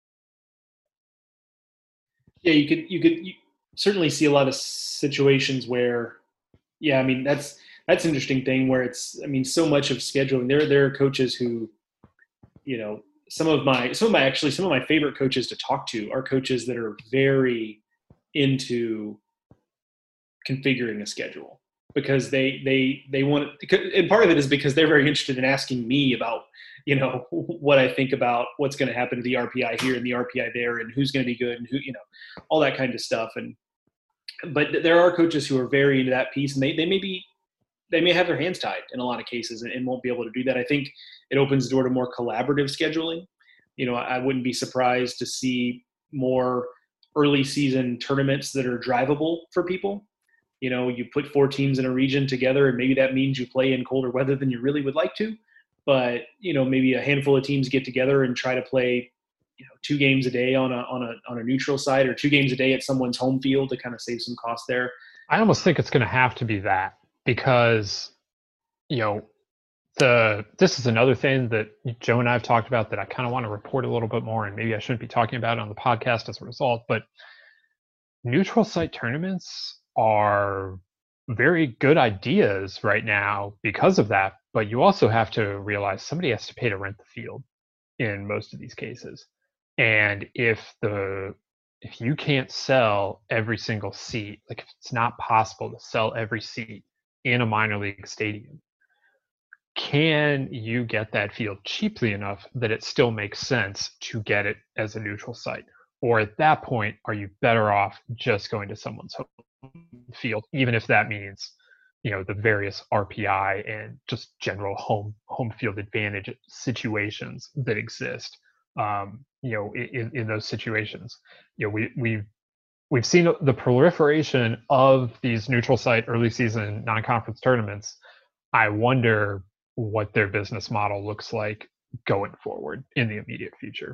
Yeah, you could you could you certainly see a lot of situations where, yeah, I mean that's that's an interesting thing where it's, I mean, so much of scheduling. There there are coaches who, you know, some of my some of my actually some of my favorite coaches to talk to are coaches that are very into configuring a schedule. Because they they they want, and part of it is because they're very interested in asking me about, you know, what I think about what's going to happen to the R P I here and the R P I there, and who's going to be good and who, you know, all that kind of stuff. And but there are coaches who are very into that piece, and they they may be they may have their hands tied in a lot of cases and, and won't be able to do that. I think it opens the door to more collaborative scheduling. You know, I wouldn't be surprised to see more early season tournaments that are drivable for people. You know, you put four teams in a region together, and maybe that means you play in colder weather than you really would like to. But, you know, maybe a handful of teams get together and try to play, you know, two games a day on a on a on a neutral site, or two games a day at someone's home field to kind of save some cost there. I almost think it's going to have to be that, because, you know, the this is another thing that Joe and I have talked about that I kind of want to report a little bit more, and maybe I shouldn't be talking about it on the podcast as a result, but neutral site tournaments are very good ideas right now because of that. But you also have to realize somebody has to pay to rent the field in most of these cases. And if the if you can't sell every single seat, like if it's not possible to sell every seat in a minor league stadium, can you get that field cheaply enough that it still makes sense to get it as a neutral site? Or at that point, are you better off just going to someone's home field, even if that means, you know, the various R P I and just general home home field advantage situations that exist, um, you know, in, in those situations. You know, we, we've, we've seen the proliferation of these neutral site early season non-conference tournaments. I wonder what their business model looks like going forward in the immediate future.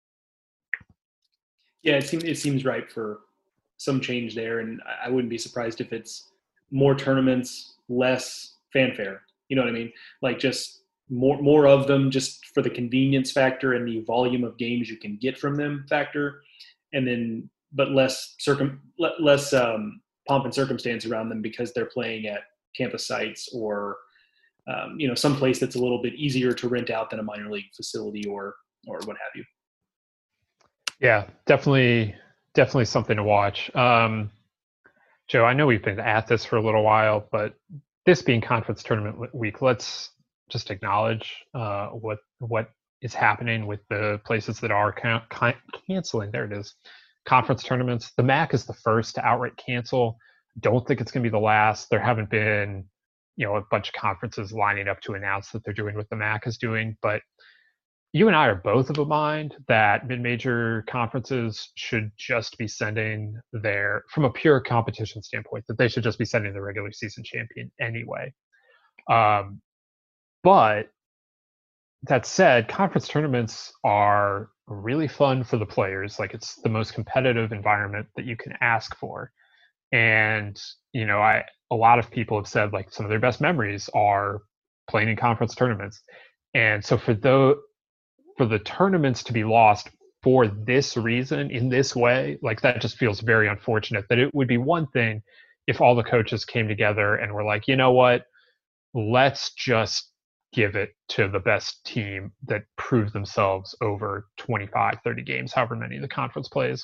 Yeah, it seems it seems ripe for some change there, and I wouldn't be surprised if it's more tournaments, less fanfare. You know what I mean? Like just more more of them, just for the convenience factor and the volume of games you can get from them factor, and then but less circum less um, pomp and circumstance around them because they're playing at campus sites or um, you know, some place that's a little bit easier to rent out than a minor league facility or or what have you. Yeah, definitely, definitely something to watch. Um, Joe, I know we've been at this for a little while, but this being conference tournament week, let's just acknowledge uh, what what is happening with the places that are can- can- canceling. There it is, conference tournaments. The M A C is the first to outright cancel. Don't think it's going to be the last. There haven't been, you know, a bunch of conferences lining up to announce that they're doing what the M A C is doing, but you and I are both of a mind that mid-major conferences should just be sending their, from a pure competition standpoint, that they should just be sending the regular season champion anyway. Um, but that said, conference tournaments are really fun for the players. Like, it's the most competitive environment that you can ask for. And, you know, I a lot of people have said, like, some of their best memories are playing in conference tournaments. And so for those, for the tournaments to be lost for this reason in this way, like, that just feels very unfortunate. That it would be one thing if all the coaches came together and were like, you know what, let's just give it to the best team that proved themselves over twenty-five, thirty games, however many the conference plays,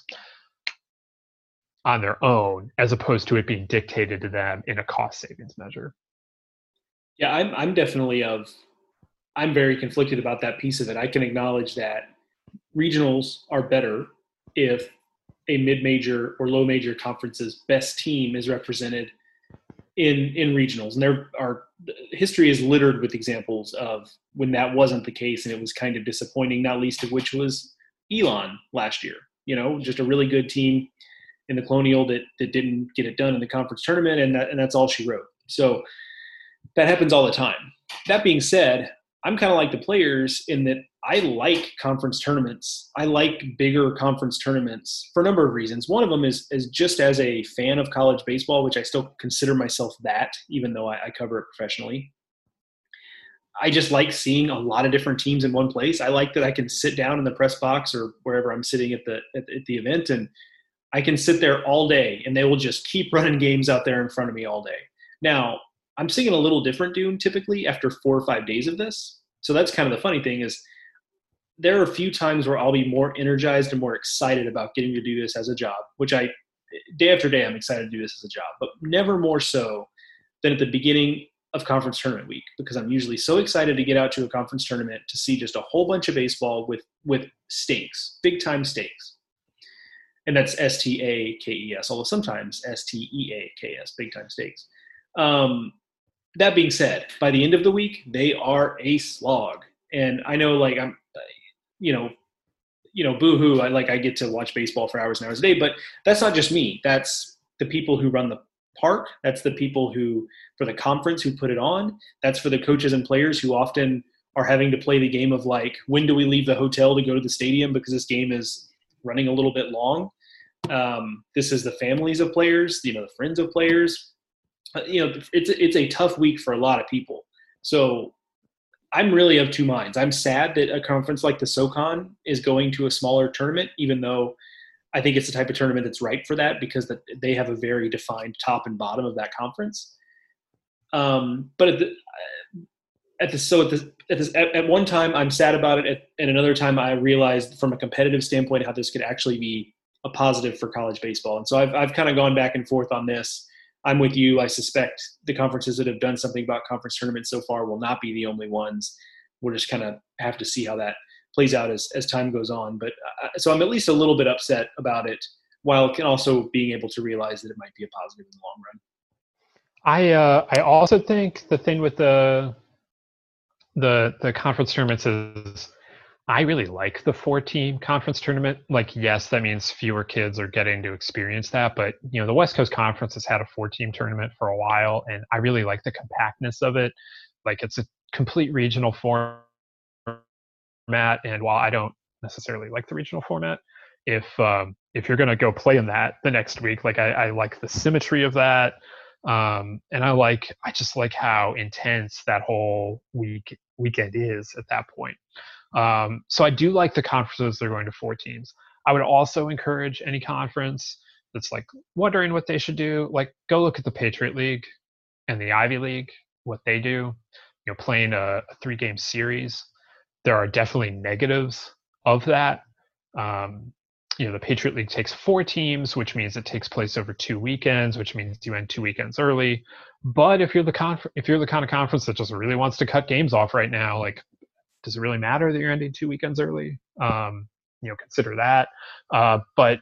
on their own, as opposed to it being dictated to them in a cost savings measure. Yeah, I'm I'm definitely of I'm very conflicted about that piece of it. I can acknowledge that regionals are better if a mid-major or low-major conference's best team is represented in in regionals. And there are history is littered with examples of when that wasn't the case, and it was kind of disappointing, not least of which was Elon last year. You know, just a really good team in the Colonial that that didn't get it done in the conference tournament, and that and that's all she wrote. So that happens all the time. That being said, I'm kind of like the players in that I like conference tournaments. I like bigger conference tournaments for a number of reasons. One of them is, is just as a fan of college baseball, which I still consider myself that, even though I, I cover it professionally. I just like seeing a lot of different teams in one place. I like that I can sit down in the press box or wherever I'm sitting at the at, at the event, and I can sit there all day, and they will just keep running games out there in front of me all day. Now, I'm singing a little different tune typically after four or five days of this. So that's kind of the funny thing is there are a few times where I'll be more energized and more excited about getting to do this as a job, which I, day after day, I'm excited to do this as a job, but never more so than at the beginning of conference tournament week, because I'm usually so excited to get out to a conference tournament to see just a whole bunch of baseball with, with stakes, big time stakes. And that's S T A K E S, although sometimes S T E A K S, big time stakes. Um, That being said, by the end of the week, they are a slog. And I know, like, I'm, you know, you know, boo-hoo, I like, I get to watch baseball for hours and hours a day, but that's not just me. That's the people who run the, park. That's the people who, for the conference, who put it on. That's for the coaches and players who often are having to play the game of like, when do we leave the hotel to go to the stadium because this game is running a little bit long. Um, this is the families of players, you know, the friends of players. Uh, you know, it's it's a tough week for a lot of people. So I'm really of two minds. I'm sad that a conference like the SoCon is going to a smaller tournament, even though I think it's the type of tournament that's right for that because the, they have a very defined top and bottom of that conference. Um, but at the, at the so at this at this at, at one time I'm sad about it, at, at another time I realized from a competitive standpoint how this could actually be a positive for college baseball. And so I've I've kind of gone back and forth on this. I'm with you. I suspect the conferences that have done something about conference tournaments so far will not be the only ones. We'll just kind of have to see how that plays out as, as time goes on. But uh, so I'm at least a little bit upset about it, while can also being able to realize that it might be a positive in the long run. I uh, I also think the thing with the the the conference tournaments is I really like the four-team conference tournament. Like, yes, that means fewer kids are getting to experience that, but you know, the West Coast Conference has had a four-team tournament for a while, and I really like the compactness of it. Like, it's a complete regional format, and while I don't necessarily like the regional format, if um, if you're going to go play in that the next week, like I, I like the symmetry of that, um, and I like I just like how intense that whole week weekend is at that point. Um, so I do like the conferences they're going to four teams. I would also encourage any conference that's like wondering what they should do, like go look at the Patriot League and the Ivy League, what they do, you know, playing a, a three game series. There are definitely negatives of that. Um, you know, the Patriot League takes four teams, which means it takes place over two weekends, which means you end two weekends early. But if you're the conf- if you're the kind of conference that just really wants to cut games off right now, like, does it really matter that you're ending two weekends early? Um, you know, consider that. Uh, but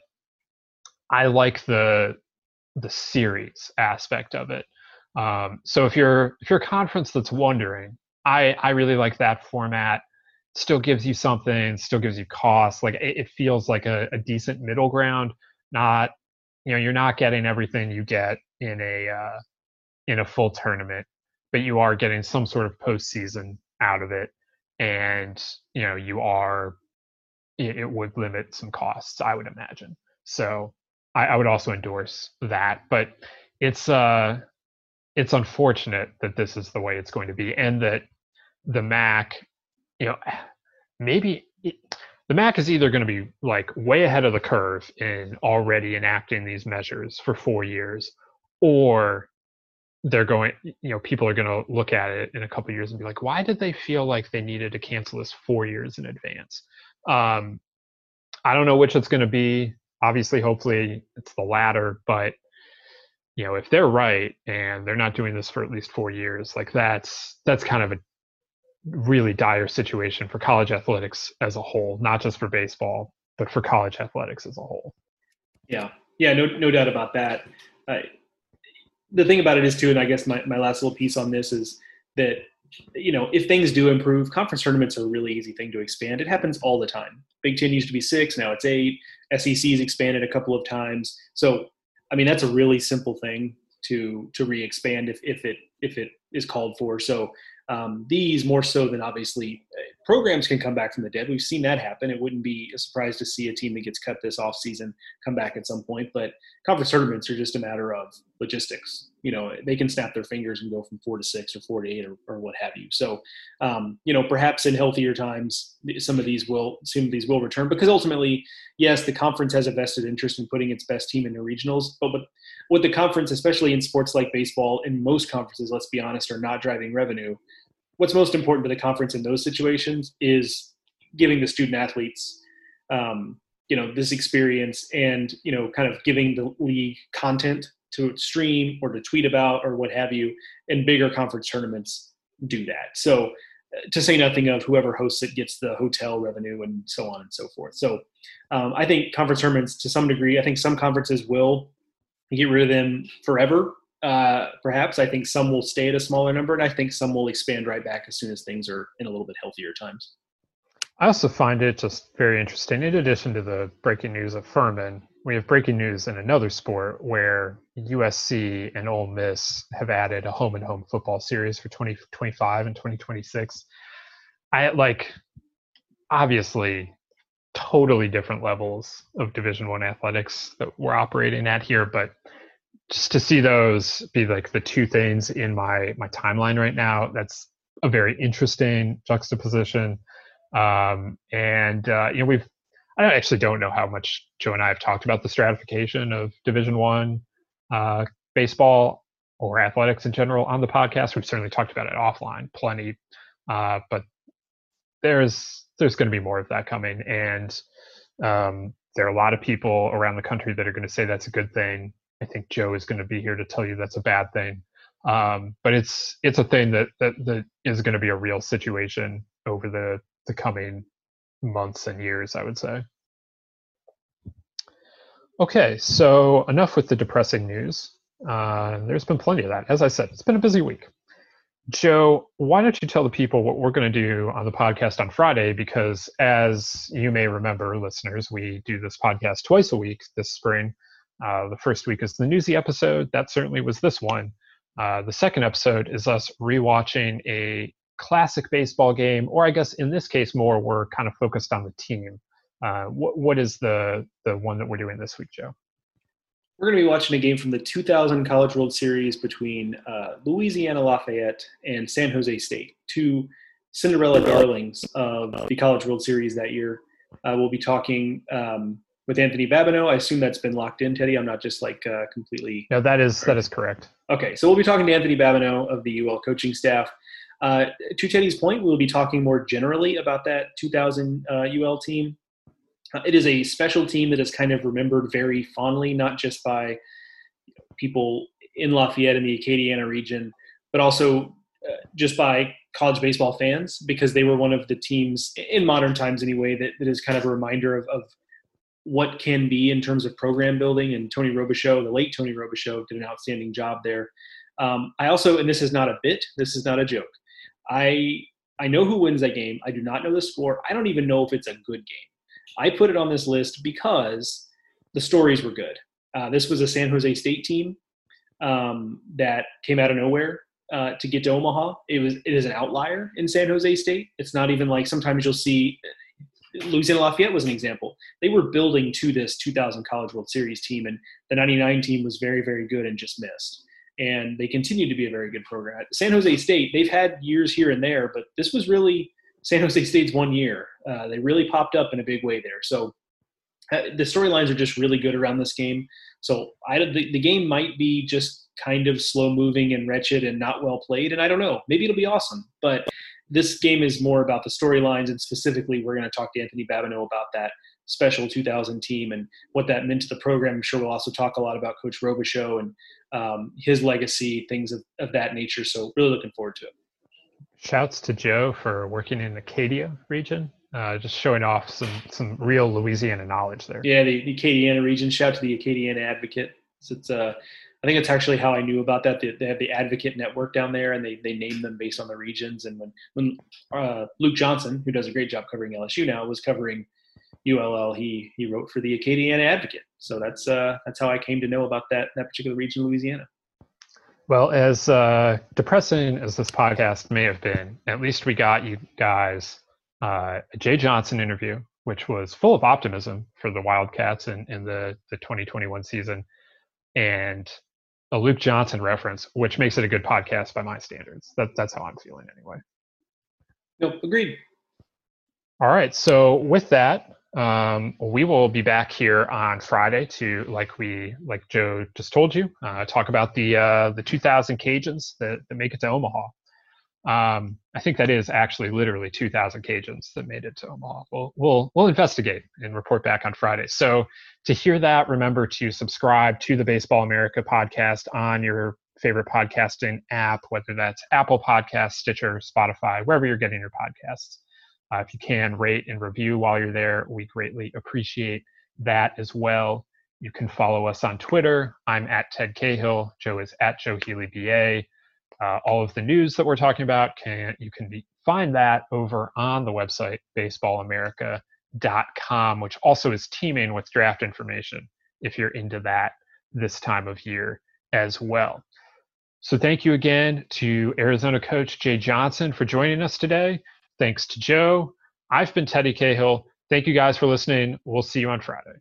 I like the the series aspect of it. Um, so if you're if you're a conference that's wondering, I I really like that format. Still gives you something, still gives you costs. Like it, it feels like a, a decent middle ground. Not, you know, you're not getting everything you get in a uh, in a full tournament, but you are getting some sort of postseason out of it. And, you know, you are, it, it would limit some costs, I would imagine. So I, I would also endorse that, but it's, uh, it's unfortunate that this is the way it's going to be, and that the M A C, you know, maybe it, the M A C is either going to be like way ahead of the curve in already enacting these measures for four years, or they're going, you know, people are going to look at it in a couple of years and be like, why did they feel like they needed to cancel this four years in advance? Um, I don't know which it's going to be. Obviously, hopefully it's the latter, but you know, if they're right and they're not doing this for at least four years, like that's, that's kind of a really dire situation for college athletics as a whole, not just for baseball, but for college athletics as a whole. Yeah. Yeah. No, no doubt about that. Uh, The thing about it is too, and I guess my, my last little piece on this is that, you know, if things do improve, conference tournaments are a really easy thing to expand. It happens all the time. Big Ten used to be six, now it's eight. S E C's expanded a couple of times. So, I mean, that's a really simple thing to to re-expand if if it if it is called for. So um, these more so than obviously programs can come back from the dead. We've seen that happen. It wouldn't be a surprise to see a team that gets cut this off season come back at some point, but conference tournaments are just a matter of logistics. You know, they can snap their fingers and go from four to six or four to eight or, or what have you. So, um, you know, perhaps in healthier times, some of these will, some of these will return, because ultimately, yes, the conference has a vested interest in putting its best team in the regionals, but what, what the conference, especially in sports like baseball, and most conferences, let's be honest, are not driving revenue. What's most important to the conference in those situations is giving the student athletes, um, you know, this experience, and, you know, kind of giving the league content to stream or to tweet about or what have you. And bigger conference tournaments do that. So uh, to say nothing of whoever hosts it gets the hotel revenue and so on and so forth. So um, I think conference tournaments, to some degree, I think some conferences will get rid of them forever. Uh, perhaps I think some will stay at a smaller number, and I think some will expand right back as soon as things are in a little bit healthier times. I also find it just very interesting, in addition to the breaking news of Furman, we have breaking news in another sport where U S C and Ole Miss have added a home and home football series for twenty twenty-five and twenty twenty-six. I like, obviously, totally different levels of Division One athletics that we're operating at here, but just to see those be like the two things in my my timeline right now, that's a very interesting juxtaposition. Um, and uh, you know, we've I actually don't know how much Joe and I have talked about the stratification of Division One uh, baseball or athletics in general on the podcast. We've certainly talked about it offline plenty, uh, but there's there's going to be more of that coming, and um, there are a lot of people around the country that are going to say that's a good thing. I think Joe is going to be here to tell you that's a bad thing, um, but it's it's a thing that that that is going to be a real situation over the the coming months and years, I would say. Okay, so enough with the depressing news. Uh, there's been plenty of that. As I said, it's been a busy week. Joe, why don't you tell the people what we're going to do on the podcast on Friday? Because as you may remember, listeners, we do this podcast twice a week this spring. Uh, the first week is the Newsy episode. That certainly was this one. Uh, the second episode is us rewatching a classic baseball game, or I guess in this case more we're kind of focused on the team. Uh, what what is the the one that we're doing this week, Joe? We're going to be watching a game from the two thousand College World Series between uh, Louisiana Lafayette and San Jose State, two Cinderella darlings of the College World Series that year. Uh, we'll be talking um, with Anthony Babineau. I assume that's been locked in, Teddy. I'm not just like uh, completely. No, that is that is correct. Okay, so we'll be talking to Anthony Babineau of the U L coaching staff. Uh, to Teddy's point, we'll be talking more generally about that two thousand uh, U L team. Uh, it is a special team that is kind of remembered very fondly, not just by people in Lafayette and the Acadiana region, but also uh, just by college baseball fans, because they were one of the teams in modern times anyway that, that is kind of a reminder of, of what can be in terms of program building. And Tony Robichaux, the late Tony Robichaux, did an outstanding job there. Um, I also, and this is not a bit, this is not a joke, I I know who wins that game. I do not know the score. I don't even know if it's a good game. I put it on this list because the stories were good. Uh, this was a San Jose State team um, that came out of nowhere uh, to get to Omaha. It was it is an outlier in San Jose State. It's not even like sometimes you'll see Louisiana Lafayette was an example. They were building to this two thousand College World Series team, and the ninety-nine team was very, very good and just missed. And they continue to be a very good program. At San Jose State, they've had years here and there, but this was really San Jose State's one year. Uh, they really popped up in a big way there. So uh, the storylines are just really good around this game. So I, the, the game might be just kind of slow-moving and wretched and not well played, and I don't know. Maybe it'll be awesome. But this game is more about the storylines, and specifically we're going to talk to Anthony Babineau about that special two thousand team and what that meant to the program. I'm sure we'll also talk a lot about Coach Robichaux and um, his legacy, things of, of that nature. So really looking forward to it. Shouts to Joe for working in the Acadia region, uh, just showing off some some real Louisiana knowledge there. Yeah, the, the Acadiana region. Shout to the Acadiana Advocate. So it's uh, I think it's actually how I knew about that. They, they have the Advocate Network down there, and they they name them based on the regions. And when when uh, Luke Johnson, who does a great job covering L S U now, was covering U L L, he he wrote for the Acadiana Advocate. So that's uh, that's how I came to know about that that particular region of Louisiana. Well, as uh, depressing as this podcast may have been, at least we got you guys uh, a Jay Johnson interview, which was full of optimism for the Wildcats in, in the, the twenty twenty-one season, and a Luke Johnson reference, which makes it a good podcast by my standards. That, that's how I'm feeling anyway. Nope, agreed. All right, so with that, Um, we will be back here on Friday to, like we, like Joe just told you, uh, talk about the uh, the two thousand Cajuns that, that make it to Omaha. Um, I think that is actually literally two thousand Cajuns that made it to Omaha. We'll we'll we'll investigate and report back on Friday. So to hear that, remember to subscribe to the Baseball America podcast on your favorite podcasting app, whether that's Apple Podcasts, Stitcher, Spotify, wherever you're getting your podcasts. Uh, if you can rate and review while you're there, we greatly appreciate that as well. You can follow us on Twitter. I'm at Ted Cahill. Joe is at Joe Healy B A. Uh, all of the news that we're talking about, can you can be, find that over on the website baseball america dot com, which also is teeming with draft information. if you're into that this time of year as well. So thank you again to Arizona coach Jay Johnson for joining us today. Thanks to Joe. I've been Teddy Cahill. Thank you guys for listening. We'll see you on Friday.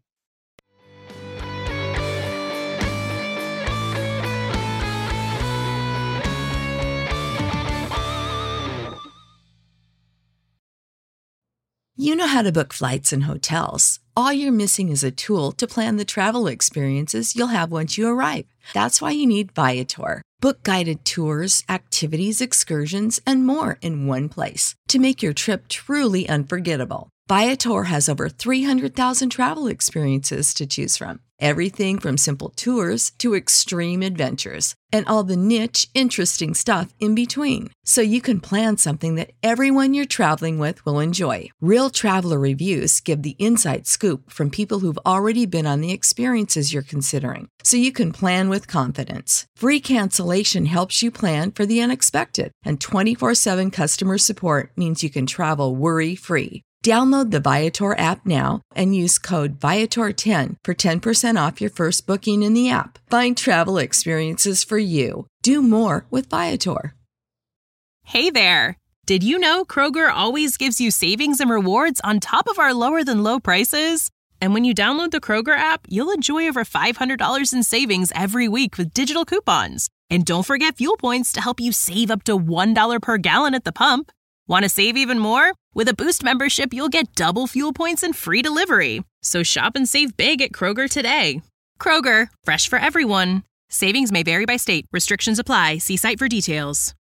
You know how to book flights and hotels. All you're missing is a tool to plan the travel experiences you'll have once you arrive. That's why you need Viator. Book guided tours, activities, excursions, and more in one place to make your trip truly unforgettable. Viator has over three hundred thousand travel experiences to choose from. Everything from simple tours to extreme adventures and all the niche, interesting stuff in between. So you can plan something that everyone you're traveling with will enjoy. Real traveler reviews give the inside scoop from people who've already been on the experiences you're considering. So you can plan with confidence. Free cancellation helps you plan for the unexpected. And twenty-four seven customer support means you can travel worry-free. Download the Viator app now and use code Viator ten for ten percent off your first booking in the app. Find travel experiences for you. Do more with Viator. Hey there! Did you know Kroger always gives you savings and rewards on top of our lower-than-low prices? And when you download the Kroger app, you'll enjoy over five hundred dollars in savings every week with digital coupons. And don't forget fuel points to help you save up to one dollar per gallon at the pump. Want to save even more? With a Boost membership, you'll get double fuel points and free delivery. So shop and save big at Kroger today. Kroger, fresh for everyone. Savings may vary by state. Restrictions apply. See site for details.